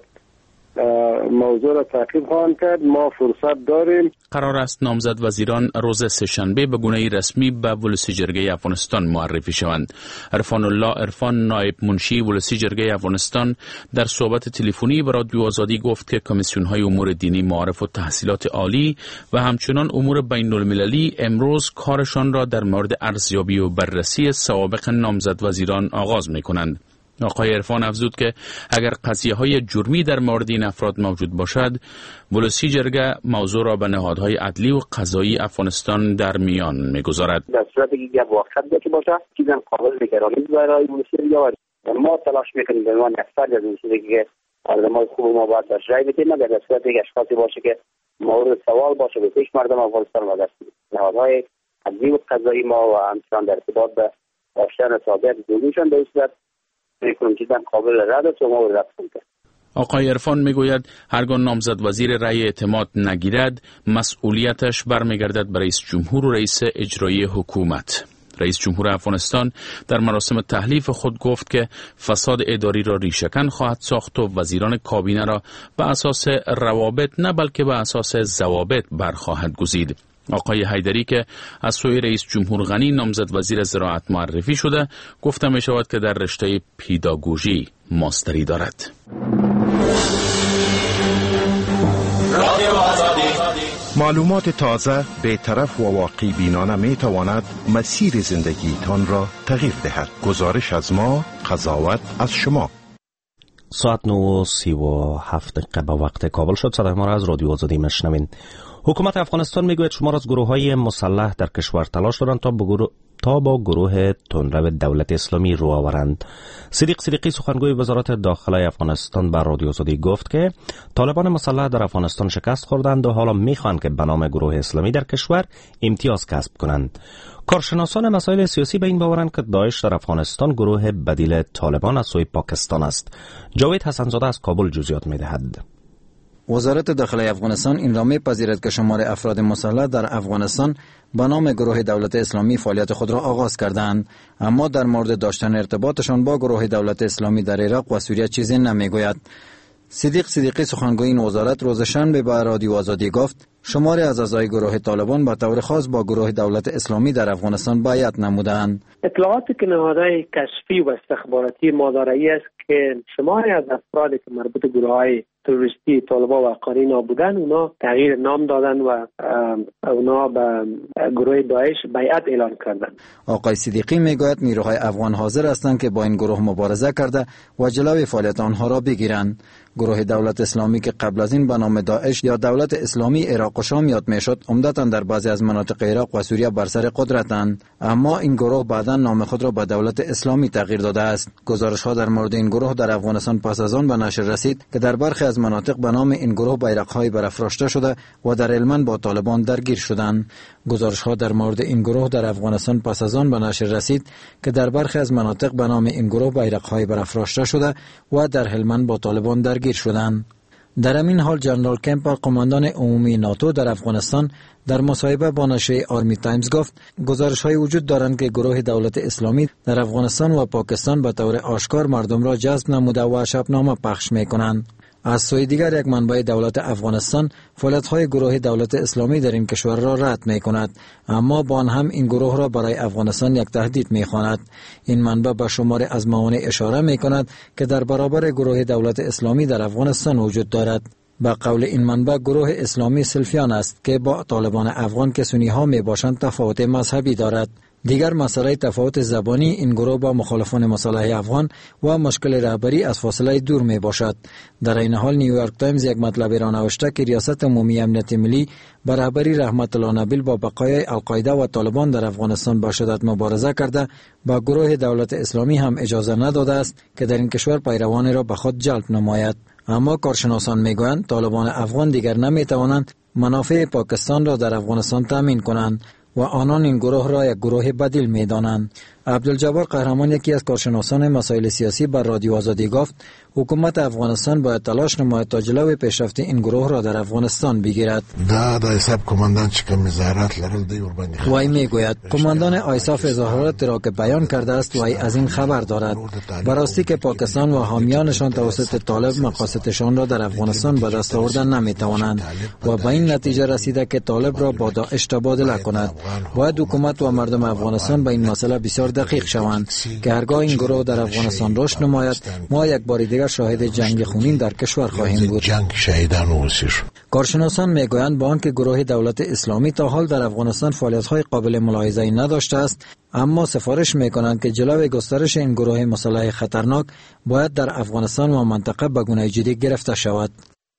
موضوع را تعقیب خواهند کرد. ما فرصت داریم. قرار است نامزد وزیران روز سه‌شنبه به گونه رسمی به ولسی جرگه افغانستان معرفی شوند. عرفان الله عرفان، نایب منشی ولسی جرگه افغانستان، در صحبت تلفنی با رادیو آزادی گفت که کمیسیون‌های امور دینی، معارف و تحصیلات عالی و همچنان امور بین المللی امروز کارشان را در مورد ارزیابی و بررسی سوابق نامزد وزیران آغاز می‌کنند. آقای عرفان افزود که اگر قضیه های جرمی در مورد این افراد موجود باشد، ولسی جرگه موضوع را به نهادهای عدلی و قضایی افغانستان در میان میگذارد. در صورتی که یک واقعیت باشه، چیزی قابل نگرانی برای ولسی جرگه ما تلاش میکنیم به عنوان افراد از ولسی که آدمای خوب ما باید در رای بدیم، مگر در صورتی که اشخاصی باشه که مورد سوال باشه به پیش مردم افغانستان و دست نهادهای عدلی و قضایی ما و همچنان در ارتباط به داشتن تابعیت دومیشان به صورت قابل رد است و ما رد کنیم. آقای عرفان میگوید هرگاه نامزد وزیر رأی اعتماد نگیرد، مسئولیتش برمیگردد به رئیس جمهور و رئیس اجرایی حکومت. رئیس جمهور افغانستان در مراسم تحلیف خود گفت که فساد اداری را ریشه‌کن خواهد ساخت و وزیران کابینه را به اساس روابط نه بلکه به اساس ضوابط برخواهد گزید. آقای حیدری که از سوی رئیس جمهور غنی نامزد وزیر زراعت معرفی شده، گفته می شود که در رشته پیداگوژی ماستری دارد. معلومات تازه، بی‌طرف و واقعی بینانه می تواند مسیر زندگی تان را تغییر دهد. گزارش از ما، قضاوت از شما. ساعت نه و سی و هفت دقیقه به وقت کابل شد. صدای ما را از رادیو آزادی میشنوین. حکومت افغانستان میگوید شمار از گروه‌های مسلح در کشور تلاش دارند تا با گروه تا با گروه تندرو دولت اسلامی رو آورند. صدیق صدیقی سخنگوی وزارت داخله افغانستان بر رادیو آزادی گفت که طالبان مسلح در افغانستان شکست خوردند و حالا میخواهند که به نام گروه اسلامی در کشور امتیاز کسب کنند. کارشناسان مسائل سیاسی به این باورند که داعش در افغانستان گروه بدیل طالبان از سوی پاکستان است. جاوید حسنزاده از کابل جزئیات میدهد. وزارت داخلی افغانستان این را می‌پذیرد که شمار افراد مسلح در افغانستان به نام گروه دولت اسلامی فعالیت خود را آغاز کردند، اما در مورد داشتن ارتباطشان با گروه دولت اسلامی در عراق و سوریه چیزی نمیگوید. صدیق صدیقی سخنگوی این وزارت روز شنبه به رادیو آزادی گفت شماری از اعضای گروه طالبان به طور خاص با گروه دولت اسلامی در افغانستان بیعت نمودند. اطلاعاتی که نهادهای کشفی و استخباراتی ما دارایی است که شماری از افرادی که مربوط به گروه‌های تروریستی طالبان و قرینه بودن اونا تغییر نام دادن و اونا به گروه داعش بیعت اعلان کردند. آقای صدیقی میگوید نیروهای افغان حاضر هستند که با این گروه مبارزه کرده و جلوی فعالیت آنها را بگیرند. گروه دولت اسلامی که قبل از این به نام داعش یا دولت اسلامی عراق و شام یاد میشد، عمدتاً در بعضی از مناطق عراق و سوریه بر سر قدرتند، اما این گروه بعداً نام خود را به دولت اسلامی تغییر داده است. گزارش ها در مورد این گروه در افغانستان پس از آن به نشر رسید که در برخی از مناطق به نام این گروه بیرق‌های برافراشته شده و در هلمند با طالبان درگیر شدند. گزارش ها در مورد این گروه در افغانستان پس از آن به نشر رسید که در برخی از مناطق به نام این گروه بیرق‌های برافراشته شده و در هلمند با طالبان درگیر شدند. در همین حال جنرال کمپر قماندان عمومی ناتو در افغانستان در مصاحبه با نشریه آرمی تایمز گفت گزارش های وجود دارند که گروه دولت اسلامی در افغانستان و پاکستان به طور آشکار مردم را جذب نموده و شبنامه پخش می کنند. از سوی دیگر یک منبع دولت افغانستان فعالیت‌های گروه دولت اسلامی در این کشور را رد می‌کند، اما با آن هم این گروه را برای افغانستان یک تهدید می‌خواند. این منبع به شمار از موانع اشاره می‌کند که در برابر گروه دولت اسلامی در افغانستان وجود دارد. با قول این منبع گروه اسلامی سلفیان است که با طالبان افغان که سنی‌ها میباشند تفاوت مذهبی دارد. دیگر مسئله تفاوت زبانی این گروه با مخالفان مصالح افغان و مشکل رهبری از فاصله دور می باشد. در این حال نیویورک تایمز یک مطلب را نوشته که ریاست عمومی امنیت ملی با رهبری رحمت الله نبیل با بقایای القاعده و طالبان در افغانستان با شدت مبارزه کرده با گروه دولت اسلامی هم اجازه نداده است که در این کشور پیروان را به خود جلب نماید. اما کارشناسان میگویند طالبان افغان دیگر نمیتوانند منافع پاکستان را در افغانستان تامین کنند و آنان این گروه را یک گروه بدیل می دانند. عبدالجبار قهرمان یکی از کارشناسان مسائل سیاسی بر رادیو آزادی گفت حکومت افغانستان باید تلاش نماید تا جلوی پیشرفت این گروه را در افغانستان بگیرد. دا د حساب کماندان چې کوم اظهارات لرل دی ور باندې وای میگوید کماندان آیساف اظهارات را که بیان کرده است وای از این خبر دارد براستی که پاکستان و حامیانشان توسط طالب مقاصدشان را در افغانستان به دست آوردن نمیتوانند و به این نتیجه رسیده که طالب را با داعش تبادله کند. باید حکومت و مردم افغانستان به این مسئله بسیار دقیق شوند که هرگاه این گروه در افغانستان رشد نماید ما یک بار دیگر شاهد جنگ خونین در کشور خواهیم بود. جنگ شهیدان وسیر. کارشناسان میگویند با آنکه گروه دولت اسلامی تا حال در افغانستان فعالیت‌های قابل ملاحظه‌ای نداشته است، اما سفارش میکنند که جلوی گسترش این گروه مسلح خطرناک باید در افغانستان و منطقه به گونه جدی گرفته شود.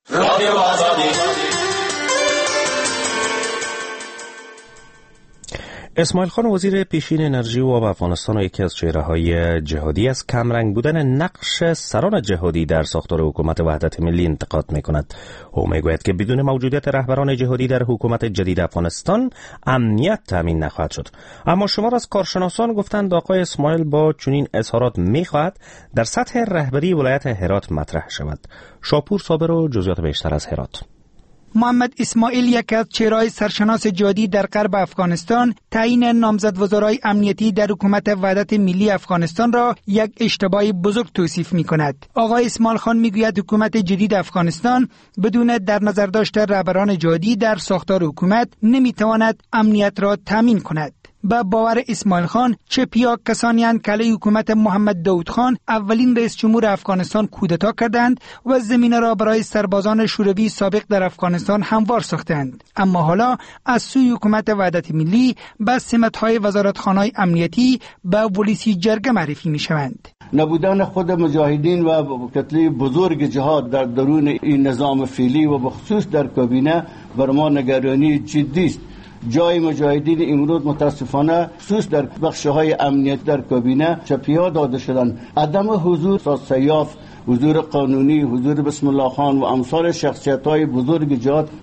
اسماعیل خان وزیر پیشین انرژی و افغانستان و یکی از چهره‌های جهادی از کمرنگ بودن نقش سران جهادی در ساختار حکومت وحدت ملی انتقاد می‌کند. او میگوید که بدون موجودیت رهبران جهادی در حکومت جدید افغانستان امنیت تامین نخواهد شد. اما شمار از کارشناسان گفتند آقای اسماعیل با چنین اظهارات می‌خواهد در سطح رهبری ولایت هرات مطرح شود. شاپور صابر و جزئیات بیشتر از هرات. محمد اسماعیل یک از چهره‌های سرشناس جهادی در غرب افغانستان تعیین نامزد وزرای امنیتی در حکومت وحدت ملی افغانستان را یک اشتباه بزرگ توصیف می‌کند. آقای اسماعیل خان می‌گوید حکومت جدید افغانستان بدون در نظر داشتن رهبران جهادی در ساختار حکومت نمی‌تواند امنیت را تامین کند. با باور اسماعیل خان چپیا کسانی اند که علیه حکومت محمد داود خان اولین رئیس جمهور افغانستان کودتا کردند و زمینه را برای سربازان شوروی سابق در افغانستان هموار ساختند، اما حالا از سوی حکومت وحدت ملی به سمت‌های وزارتخانه‌های امنیتی به ولیسی جرگه معرفی می‌شوند. نبودن خود مجاهدین و کتله بزرگ جهاد در درون این نظام فعلی و بخصوص در کابینه بر ما نگرانی جدی است. جای مجاهدین امروز متاسفانه خصوص در بخش‌های امنیت در کابینه چپیا داده شدند. عدم حضور سیاف، حضور قانونی، حضور بسم الله خان و امثال شخصیت‌های بزرگ جهاد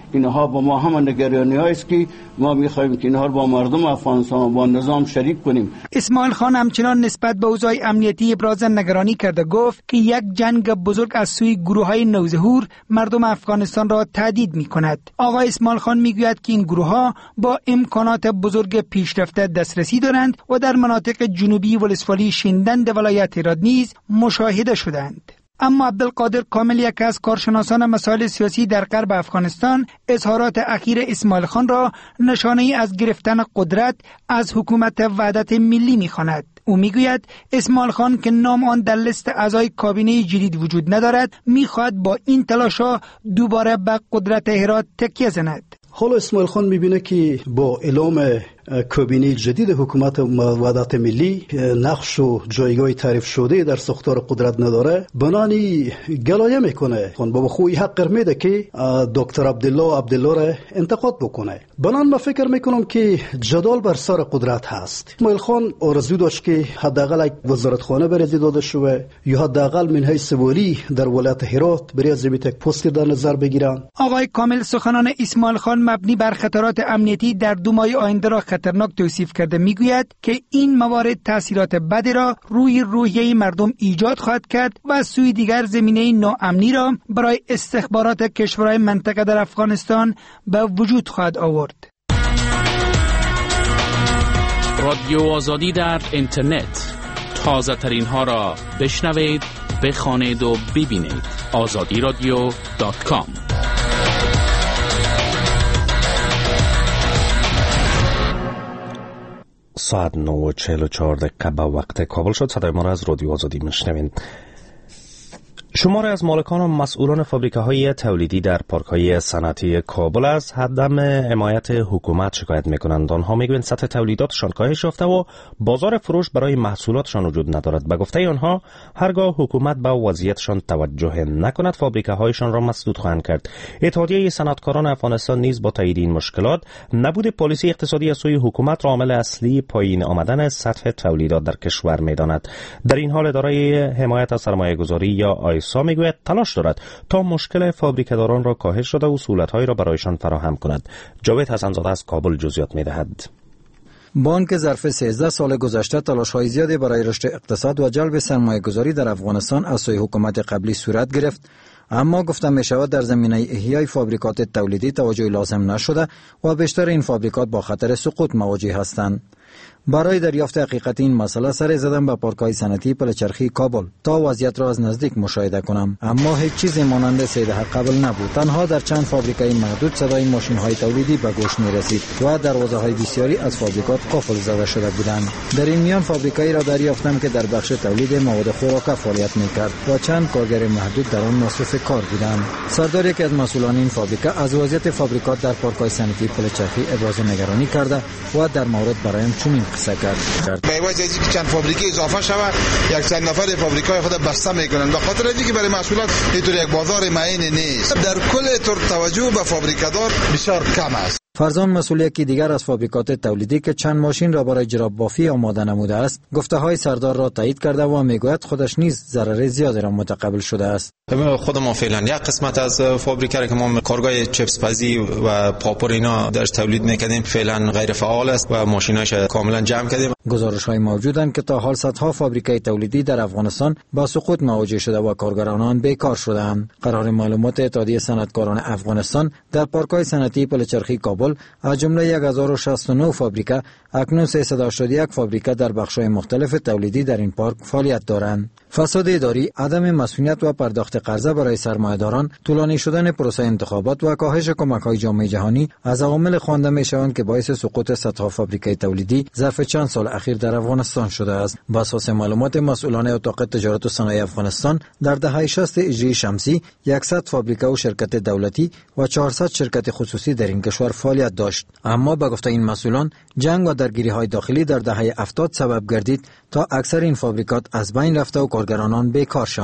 اینها با ما هم نگرانی است که ما می‌خوایم که اینها با مردم افغانستان و با نظام شریک کنیم. اسماعیل خان همچنان نسبت به اوضاع امنیتی ابراز نگرانی کرده، گفت که یک جنگ بزرگ از سوی گروه‌های نوظهور مردم افغانستان را تهدید می‌کند. آقای اسماعیل خان میگوید که این گروه‌ها با امکانات بزرگ پیشرفته دسترسی دارند و در مناطق جنوبی ولسوالی شیندند ولایت هرات نیز مشاهده شدند. اما عبدالقادر کامل، یک از کارشناسان مسائل سیاسی در غرب افغانستان، اظهارات اخیر اسماعیل خان را نشانه‌ای از گرفتن قدرت از حکومت وحدت ملی می‌خواند. او میگوید اسماعیل خان که نام آن در لیست اعضای کابینه جدید وجود ندارد، می‌خواهد با این تلاش‌ها دوباره به قدرت هرات تکیه زند. حالا اسماعیل خان می‌بینه که با اعلام کابینه جدید حکومت وحدت ملی نقش و جایگاه تعریف شده در ساختار قدرت نداره، بنانی گلایه میکنه. خون بابا خوی حق میده که دکتر عبدالله عبدالله را انتقاد بکنه. بنان ما فکر میکنم که جدال بر سر قدرت هست. اسماعیل خان آرزو داشت که حداقل یک وزارتخانه برای داده شوه یا حداقل من حیث والی در ولایت هرات برای ضبط یک پست در نظر بگیرن. آقای کامل سخنان اسماعیل خان مبنی بر خطرات امنیتی در دو ماه آینده را خطرناک توصیف کرده، میگوید که این موارد تاثیرات بدی را روی روحیه مردم ایجاد خواهد کرد و از سوی دیگر زمینه ناامنی را برای استخبارات کشورهای منطقه در افغانستان به وجود خواهد آورد. رادیو آزادی در اینترنت، تازه ترین ها را بشنوید، بخوانید و ببینید. آزادی رادیو دات کام. ساعت نه و چهل و چهار دقیقه به وقت کابل شد. صدای ما را از رادیو آزادی میشنوید. شماری از مالکان و مسئولان فابریکه‌های تولیدی در پارک‌های صنعتی کابل از عدم حمایت حکومت شکایت می‌کنند. آنها می‌گویند سطح تولیداتشان کاهش یافته و بازار فروش برای محصولاتشان وجود ندارد. به گفته آنها هرگاه حکومت به وضعیتشان توجه نکند فابریکه‌هایشان را مسدود خواهند کرد. اتحادیه صنعتکاران افغانستان نیز با تایید این مشکلات نبود پالیسی اقتصادی از سوی حکومت را عامل اصلی پایین آمدن سطح تولیدات در کشور می‌داند. در این حال اداره حمایت از سرمایه‌گذاری یا آیسا میگوید تلاش دارد تا مشکل فابریکه‌داران را کاهش داده و سهولت‌هایی را برایشان فراهم کند. جاوید حسن‌زاده از کابل جزئیات می‌دهد. بانک ظرف سیزده سال گذشته تلاش‌های زیادی برای رشد اقتصاد و جلب سرمایه‌گذاری در افغانستان از سوی حکومت قبلی صورت گرفت، اما گفته می شود در زمینه احیای فابریکات تولیدی توجه لازم نشده و بیشتر این فابریکات با خطر سقوط مواجه هستند. برای دریافت حقیقت این مسئله سر زدم به پارک‌های صنعتی پلچرخی کابل تا وضعیت را از نزدیک مشاهده کنم، اما هیچ چیزی مانند سیده قبل نبود. تنها در چند فابریکای محدود صدای ماشین‌های تولیدی به گوش می‌رسید و دروازه‌های بسیاری از فابریکات قفل زده شده بودند. در این میان فابریکایی را دریافتم که در بخش تولید مواد خوراک فعالیت می‌کرد و چند کارگر محدود در آن مصروف کار بودند. سردار یکی از مسئولان این فابریکه از وضعیت فابریکات در پارک‌های صنعتی پلچرخی ابراز نگرانی کرده و در مورد برایم چنین قصه کرد. به وجه اینکه چند فابریکه اضافه شود، یک چند نفر فابریکای خود بسته میکنند، به خاطر اینکه برای محصولات اینطور یک بازار معین نیست. در کل طور توجه به فابریکادار بسیار کم است. فرزان مسئول یکی دیگر از فابریکات تولیدی که چند ماشین را برای جراب بافی آماده نموده است، گفته های سردار را تایید کرده و میگوید خودش نیز ضرر زیادی را متقبل شده است. خود ما فعلا یک قسمت از فابریکه که ما کارگاه چپس پزی و پاپور اینا درش تولید میکردیم فعلا غیر فعال است و ماشیناش کاملا جمع کردیم. گزارش های موجودند که تا حال صدها فابریکه تولیدی در افغانستان با سقوط مواجه شده و کارگران آن بیکار شده‌اند. قرار معلومات اتحادیه صنعتکاران افغانستان در پارک‌های صنعتی پلچرخی کابل از جمله هزار و شصت و نه فابریکه، اکنون سیصد و هشتاد و یک فابریکه در بخش‌های مختلف تولیدی در این پارک فعالیت دارند. فساد اداری، عدم مسئولیت و پرداخت قرضه برای سرمایه‌داران، طولانی شدن پروسه انتخابات و کاهش کمک‌های جامعه جهانی از عوامل خوانده می‌شوند که باعث سقوط صدها فابریکه تولیدی ظرف چند سال اخیر در افغانستان شده است. بر اساس معلومات مسئولان اتاق تجارت و صنایع افغانستان، در دهه شصت هجری شمسی صد فابریکه و شرکت دولتی و چهارصد شرکت خصوصی در این کشور فعالیت داشت. اما به گفته این مسئولان، جنگ و درگیری‌های داخلی در دهه هفتاد سبب گردید تا اکثر این فابریکات از بین رفته و کارگران بیکار شوند.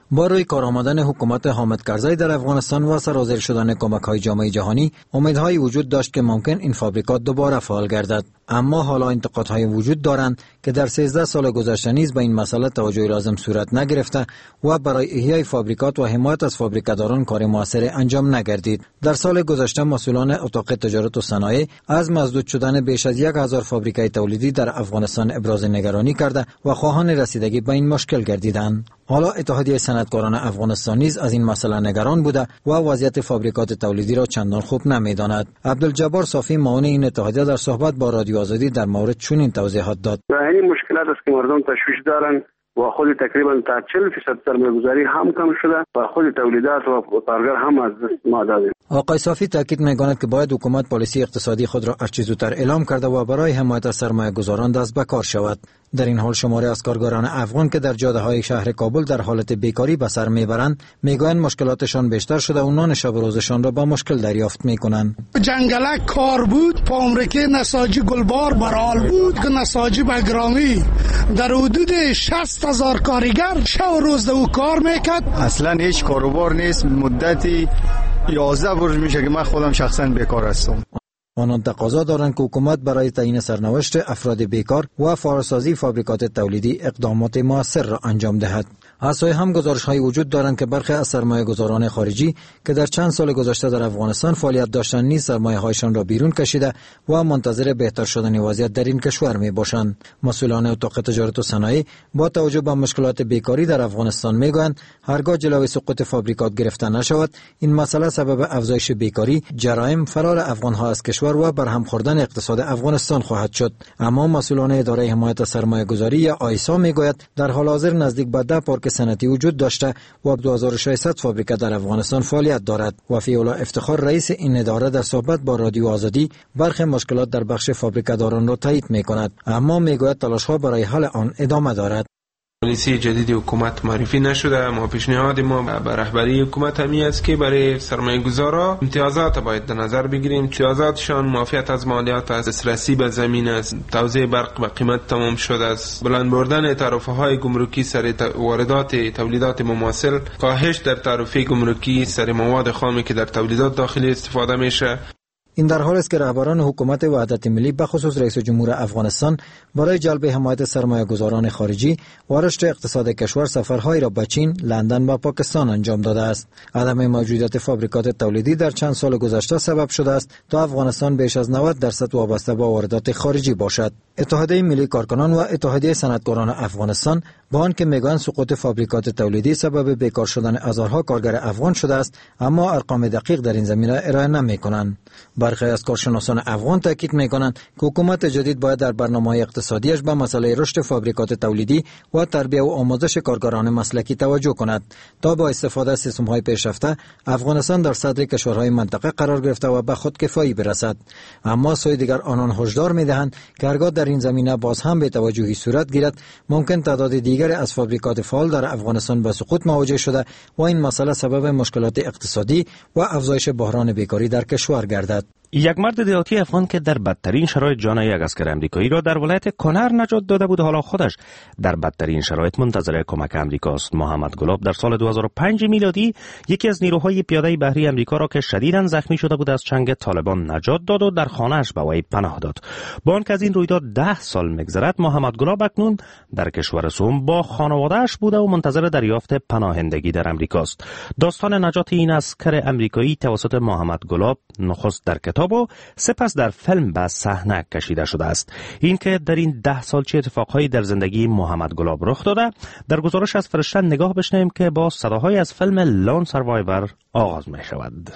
با روی کار آمدن حکومت حامد کرزی در افغانستان و سرازیر شدن کمک‌های جامعه جهانی، امیدهای وجود داشت که ممکن این فابریکات دوباره فعال گردد. اما حالا انتقادهای وجود دارند که در سیزده سال گذشته نیز به این مسئله توجه لازم صورت نگرفته و برای احیای فابریکات و حمایت از فابریکاداران کار موثر انجام نگردید. در سال گذشته مسئولان اتاق تجارت و صنایع از مسدود شدن بیش از یک هزار فابریکای تولیدی در افغانستان ابراز نگرانی کرده و خواهان رسیدگی به این مشکل گردیدند. حالا اتحادیه صنعتکاران افغانستان نیز از این مسئله نگران بوده و وضعیت فابریکات تولیدی را چندان خوب نمی‌داند. عبدالجبار صافی معاون این اتحادیه در صحبت با رادیو آزادی در مورد چنین توضیحات داد. این مشکلات است که مردم تشویش دارند و خود تقریبا تا چهل درصد سرمایه‌گذاری هم کم شده و خود تولیدات و کارگر هم از دست داده. آقای صافی تاکید می‌کند که باید حکومت پالیسی اقتصادی خود را هرچه زودتر اعلام کرده و برای حمایت از سرمایه‌گذاران دست به کار شود. در این حال شماری از کارگران افغان که در جاده‌های شهر کابل در حالت بیکاری به سر میبرند، میگویند مشکلاتشان بیشتر شده و نان شب و روزشان را با مشکل دریافت میکنند. جنگلک کار بود، پامرکه نساجی گلبار برال بود که نساجی بگرامی در حدود شصت هزار کارگر شب و روز دو کار میکرد. اصلا هیچ کاروبار نیست، مدتی یازده روز میشه که من خودم شخصا بیکار هستم. آنان تقاضا دارند که حکومت برای تعیین سرنوشت افراد بیکار و فعالسازی فابریکات تولیدی اقدامات موثر را انجام دهد. از سوی هم گزارش‌های وجود دارند که برخی از سرمایه‌گذاران خارجی که در چند سال گذشته در افغانستان فعالیت داشتند نیز سرمایه‌هایشان را بیرون کشیده و منتظر بهتر شدن وضعیت در این کشور می‌باشند. مسئولان اتاق تجارت و صنایع با توجه به مشکلات بیکاری در افغانستان می‌گویند هرگاه جلوی سقوط فابریکات گرفته نشود، این مسئله سبب افزایش بیکاری، جرایم، فرار افغان‌ها از کشور و برهم خوردن اقتصاد افغانستان خواهد شد. اما مسئولان اداره حمایت سرمایه‌گذاری یا آیسا می‌گوید در حال حاضر نزدیک به ده پارک صنعتی وجود داشته و دو هزار و ششصد فابریکه در افغانستان فعالیت دارد. وفی‌الله افتخار رئیس این اداره در صحبت با رادیو آزادی برخی مشکلات در بخش فابریکه‌داران را تایید می‌کند، اما می‌گوید تلاش‌ها برای حل آن ادامه دارد. پالیسی جدید حکومت معرفی نشده. ما پیشنهاد ما به رهبری حکومت همی است که برای سرمایه‌گذارا امتیازات باید در نظر بگیریم. امتیازاتشان معافیت از مالیات، از دسترسی به زمین است، توزیع برق به قیمت تمام شده است، بلند بردن تعرفه‌های گمرکی سر واردات تولیدات مماثل، کاهش در تعرفه گمرکی سر مواد خامی که در تولیدات داخلی استفاده میشه. این در حالی است که رهبران حکومت وحدت ملی به خصوص رئیس جمهور افغانستان برای جلب حمایت سرمایه‌گذاران خارجی و رشد اقتصاد کشور سفرهایی را به چین، لندن و پاکستان انجام داده است. عدم موجودیت فابریکات تولیدی در چند سال گذشته سبب شده است تا افغانستان بیش از نود درصد وابسته به واردات خارجی باشد. اتحادیه ملی کارکنان و اتحادیه صنعتکاران افغانستان با آنکه میگویند سقوط فابریکات تولیدی سبب بیکار شدن هزارها کارگر افغان شده است، اما ارقام دقیق در این زمینه ارائه نمی‌کنند. برخی از کارشناسان افغان تاکید می‌کنند که حکومت جدید باید در برنامه‌های اقتصادیش به مسئله رشد فابریکات تولیدی و تربیت و آموزش کارگران مسلکی توجه کند تا با استفاده از سیستم‌های پیشرفته افغانستان در صدر کشورهای منطقه قرار گرفته و به خودکفایی برسد. اما سوی دیگر آنان هشدار می‌دهند که هرگاه در این زمینه باز هم به توجهی صورت گیرد، ممکن تعداد دیگر از فابریکات فعال در افغانستان به سقوط مواجه شده و این مسئله سبب مشکلات اقتصادی و افزایش بحران بیکاری در کشور گردد. یک مرد دهاتی افغان که در بدترین شرایط جان یک اسکر امریکایی را در ولایت کنر نجات داده بود، حالا خودش در بدترین شرایط منتظر کمک امریکاست. محمد گلاب در سال دو هزار و پنج میلادی یکی از نیروهای پیاده بحری امریکا را که شدیداً زخمی شده بود از چنگ طالبان نجات داد و در خانه‌اش به وی پناه داد. با آنکه از این رویداد ده سال می‌گذرد، محمد گلاب اکنون در کشور سوم با خانواده‌اش بوده و منتظر دریافت پناهندگی در امریکاست. داستان نجات این اسکر امریکایی توسط محمد گلاب نخست در کتاب و سپس در فیلم به صحنه کشیده شده است. این که در این ده سال چه اتفاقهایی در زندگی محمد گلاب رخ داده، در گزارش از فرشته نگاه بشنویم که با صداهای از فیلم لون سروایور آغاز می شود.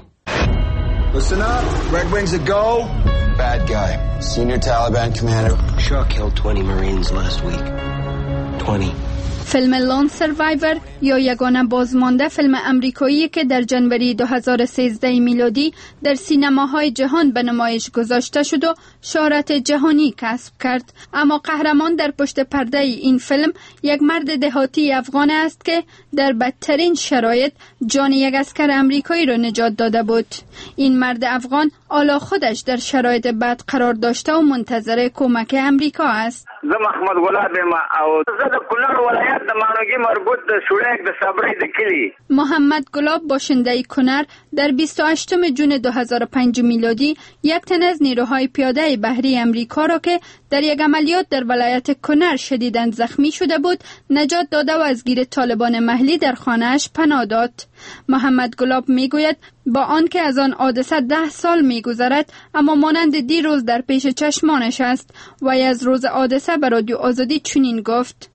Listen up, Red Wings a go. Bad guy, senior Taliban commander. Sure killed twenty Marines last week. twenty. فیلم لون سروایور یا یگانه بازمانده فیلم امریکایی که در جنوری دو هزار و سیزده میلادی در سینماهای جهان به نمایش گذاشته شد و شهرت جهانی کسب کرد. اما قهرمان در پشت پرده این فیلم یک مرد دهاتی افغان است که در بدترین شرایط جان یک اسکر امریکایی را نجات داده بود. این مرد افغان حالا خودش در شرایط بد قرار داشته و منتظر کمک امریکا است. زه محمد ګلاب یم او زه د کونړ ولایت د مانوګي مربوط د شوړک د صبري د کلی. محمد ګلاب باشنده کنر در بیست و هشتم جون دو هزار و پنج میلادی یک تن از نیروهای پیاده بحری امریکا را که در یک عملیات در ولایت کنر شدیداً زخمی شده بود نجات داده و از گیر طالبان محلی در خانه‌اش پناه داد. محمد ګلاب میگوید با آنکه از آن حادثه ده سال میگذرد اما مانند دیروز در پیش چشمانش است و از روز حادثه به رادیو آزادی چنین گفت: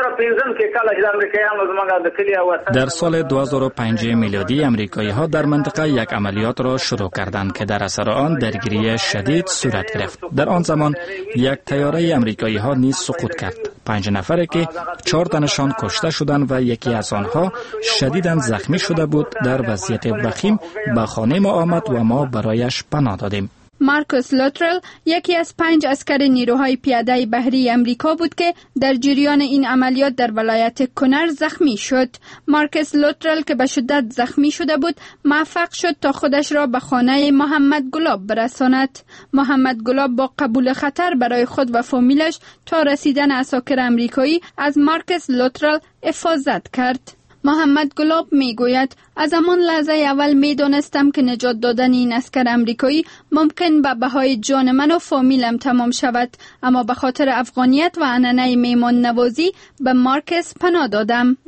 در سال دو هزار و پنج میلادی امریکایی ها در منطقه یک عملیات را شروع کردند که در اثر آن درگیری شدید صورت گرفت. در آن زمان یک طیاره امریکایی ها نیز سقوط کرد. پنج نفره که چهار تنشان کشته شدند و یکی از آنها شدیداً زخمی شده بود در وضعیت وخیم به خانه ما آمد و ما برایش پناه دادیم. مارکوس لوترل یکی از پنج عسکر نیروهای پیاده بحری امریکا بود که در جریان این عملیات در ولایت کنر زخمی شد. مارکوس لوترل که به شدت زخمی شده بود موفق شد تا خودش را به خانه محمد ګلاب برساند. محمد ګلاب با قبول خطر برای خود و فامیلش تا رسیدن عساکر امریکایی از مارکوس لوترل حفاظت کرد. محمد ګلاب میگوید از همان لحظه اول میدانستم که نجات دادن این عسکر امریکایی ممکن به بهای جان من و فامیلم تمام شود، اما به خاطر افغانیت و عنعنه میهمان نوازی به مارکس پناه دادم.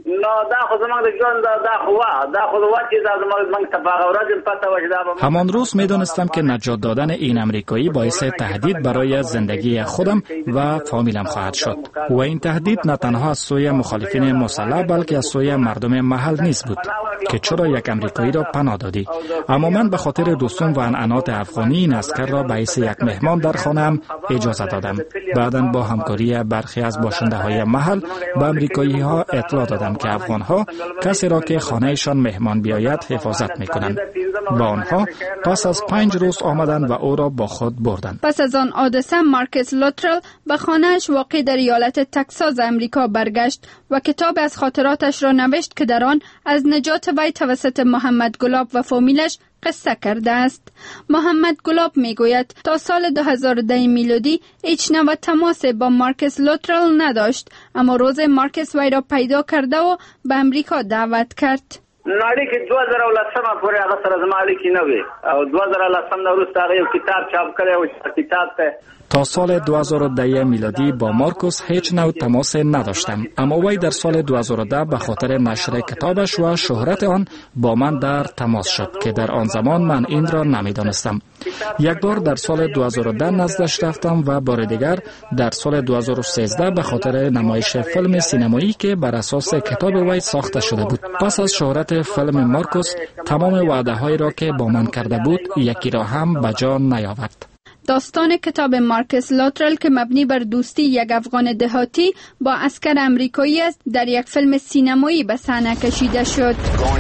همان روز میدانستم که نجات دادن این امریکایی باعث تهدید برای زندگی خودم و فامیلم خواهد شد و این تهدید نه تنها از سوی مخالفین مسلح بلکه از سوی مردم محل نیز بود که چرا یک امریکایی را پناه دادی. اما من به خاطر رسوم و عنعنات افغانی این عسکر را به حیث یک مهمان در خانه‌ام اجازه دادم. بعداً با همکاری برخی از باشنده های محل به امریکایی ها اطلاع دادم که افغان ها کسی را که خانهشان مهمان بیاید حفاظت میکنند. با آنها پس از پنج روز آمدند و او را با خود بردند. پس از آن حادثه مارکوس لوترل به خانهش واقع در ایالت تگزاس امریکا برگشت و کتاب از خاطراتش را نوشت که در آن از نجات وی توسط محمد ګلاب و فامیلش قصه کرده است. محمد ګلاب میگوید تا سال دو هزار و ده میلادی هیچ نوع تماس با مارکوس لوترل نداشت، اما روز مارکوس وی را پیدا کرده و به امریکا دعوت کرد. ناړي کې دو هزار و لسم پورې هغه سره زما اړیکې نه وي او دو هزار و لسم نه وروسته هغه یو کتاب چاپ کړی و چې کتاب ته تا سال دو هزار و ده میلادی با مارکوس هیچ نوع تماس نداشتم، اما وی در سال دو هزار و ده به خاطر نشر کتابش و شهرت آن با من در تماس شد که در آن زمان من این را نمیدانستم. یک بار در سال دو هزار و ده نزدش رفتم و بار دیگر در سال دو هزار و سیزده به خاطر نمایش فیلم سینمایی که بر اساس کتاب وی ساخته شده بود. پس از شهرت فیلم مارکوس تمام وعده هایی را که با من کرده بود یکی را هم به جا نیاورد. داستان کتاب مارکوس لوترل که مبنی بر دوستی یک افغان دهاتی با عسکر امریکایی است در یک فیلم سینمایی به صحنه کشیده شد.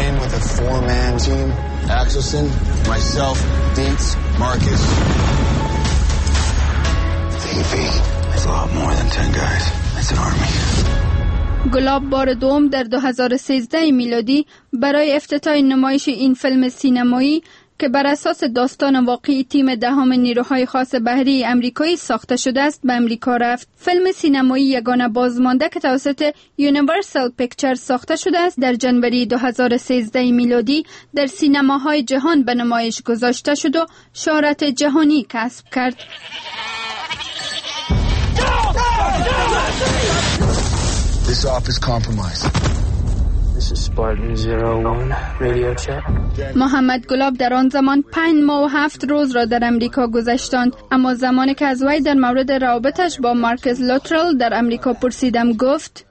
ګلاب بار دوم در دو هزار و سیزده میلادی برای افتتاح نمایش این فیلم سینمایی که بر اساس داستان واقعی تیم دهم نیروهای خاص بحری امریکایی ساخته شده است به امریکا رفت. فیلم سینمایی یگانه بازمانده که توسط یونیورسال پیکچرز ساخته شده است در جنوری دو هزار و سیزده میلادی در سینماهای جهان به نمایش گذاشته شد و شهرت جهانی کسب کرد. This office compromised. This is Spartan zero one radio check. محمد ګلاب در آن زمان پنج ماه و هفت روز را در امریکا گذشتاند، اما زمانی که از وی در مورد روابطش با مارکوس لوترل در امریکا پرسیدم گفت: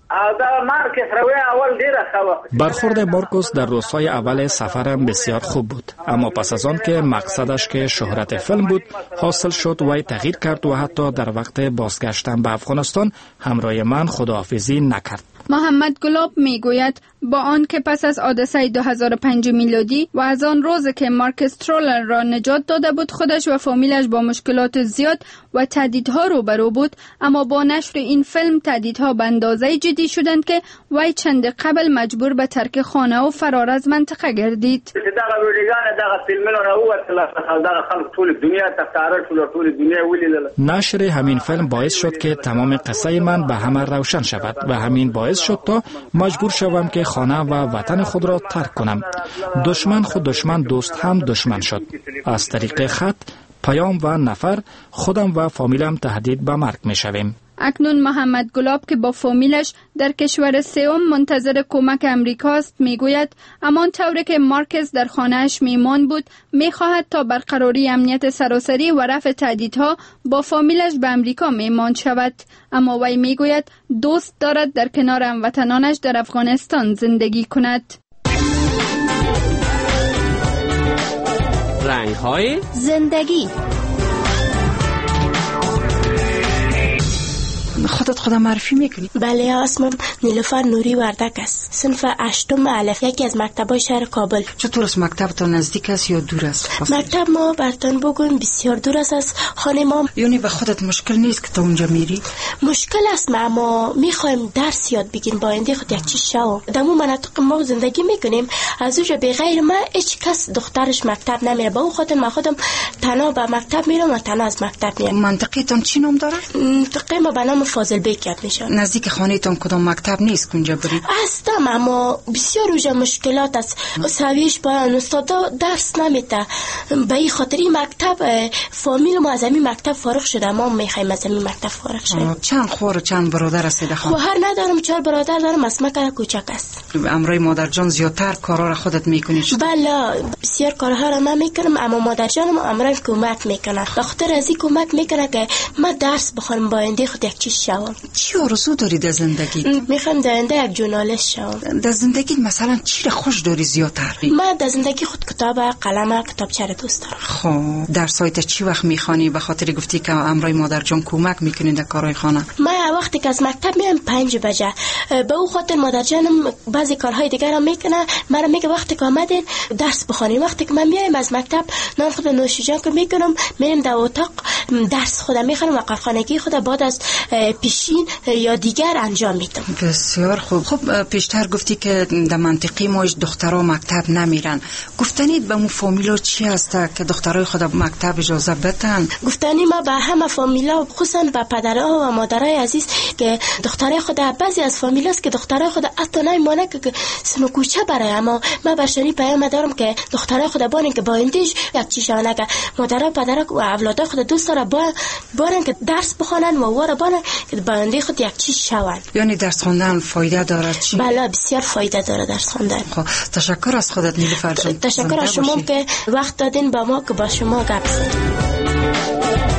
برخورد مارکوس در روزهای اول سفرم بسیار خوب بود، اما پس از آن که مقصدش که شهرت فیلم بود حاصل شد وی تغییر کرد و حتی در وقت بازگشتن به افغانستان همراه من خداحافظی نکرد. محمد گلاب میگوید با آن که پس از حادثه دو هزار و پنج میلادی و از آن روز که مارکس ترولر را نجات داده بود خودش و فامیلش با مشکلات زیاد و تهدیدها روبرو بود، اما با نشر این فیلم تهدیدها به اندازه جدی شدند که وی چند قبل مجبور به ترک خانه و فرار از منطقه گردید. نشر همین فیلم باعث شد که تمام قصه من به همه روشن شود و همین باعث شد تا مجبور شوم که خانه و وطن خود را ترک کنم. دشمن خود دشمن، دوست هم دشمن شد. از طریق خط، پیام و نفر خودم و فامیلم تهدید به مرگ می شویم. اکنون محمد گلاب که با فامیلش در کشور سوم منتظر کمک امریکا است میگوید همان طوری که مارکز در خانه‌اش میمان بود میخواهد تا برقراری امنیت سراسری و رفع تهدیدها با فامیلش به امریکا میمان شود، اما وی میگوید دوست دارد در کنار هموطنانش در افغانستان زندگی کند. رنگ‌های زندگی. خودت خودم معرفی میکنی؟ بله، اسمم نیلوفر نوری وردک است. صنف هشتم الف، یکی از مکتب‌های شهر کابل. چطور است؟ مکتب تا نزدیک است یا دور است؟ مکتب ما برتون بگویم بسیار دور است از خانه ما. یعنی به خودت مشکل نیست که تا اونجا میری؟ مشکل است، اما میخوایم درس یاد بگیریم، با آینده خود یک چیز شو. در اون مناطق ما زندگی میکنیم، از اونجا به غیر ما هیچ کس دخترش مکتب نمیره. با اون خاطر من خودم تنها به مکتب میرم و تنها از مکتب میام. منطقه‌تون چی نام داره؟ منطقه ما به نام فاضل بیک یاد میشه. نزدیک خانه‌تون کدام مکتب نیست که اونجا برید؟ هستم، اما بسیار اونجا مشکلات است. سویش با استادا درس نمیده. به این خاطر این مکتب فامیل ما از این مکتب فارغ شده، ما میخوایم از این مکتب فارغ شیم. چند خور و چند برادر هستید خانم؟ خواهر ندارم، چهار برادر دارم. از مکه کوچک است. امروی مادر جان زیادتر کارا را خودت میکنی؟ بله، بسیار کارها را من میکنم، اما مادر جانم امروی کمک میکنه. به خاطر از این کمک میکنه که من درس بخونم، با آینده خود یک چیز شوم. چی آرزو داری در زندگی؟ میخوام در آینده یک ژورنالیست شوم. در زندگی مثلا چی را خوش داری زیادتر؟ من در زندگی خود کتاب، قلم، کتابچه را دوست دارم. خب درسایت چی وقت میخوانی؟ به خاطر گفتی که امروی مادر جان کمک میکنی در کارهای خانه. من وقتی که از مکتب میام پنج بجه، به اون خاطر مادر جانم بعضی کارهای دیگر را میکنه، من میگه وقتی که آمدین درس بخونین. وقتی که من میایم از مکتب نان خود نوشیجان که میکنم، میرم در اتاق درس خودم میخونم و قفخانگی خود بعد از پیشین یا دیگر انجام میدم. بسیار خوب. خب پیشتر گفتی که در منطقه ما دخترها مکتب نمیرن. گفتنید به مو فامیلا چی هست که دخترای خود مکتب اجازه بدن؟ گفتنی ما به همه فامیلا، خصوصا به پدرها و مادرای عزیز که دخترای خود، بعضی از فامیلاست که دخترای خود حتی نمیمونه که سنو کوچه برای، اما ما برشانی پیام دارم که دخترای خود بانن که با اندیش یک چی شونه که مادرها پدرها و اولادا خود دوست داره با بارن که درس بخونن و واره بانن که با اندیش خود یک چی شون. یعنی درس خوندن فایده داره چی؟ بله، بسیار فایده داره درس خوندن. خب تشکر از خودت نیلوفر جان. تشکر از شما که وقت دادین با ما که با شما گپ زدیم.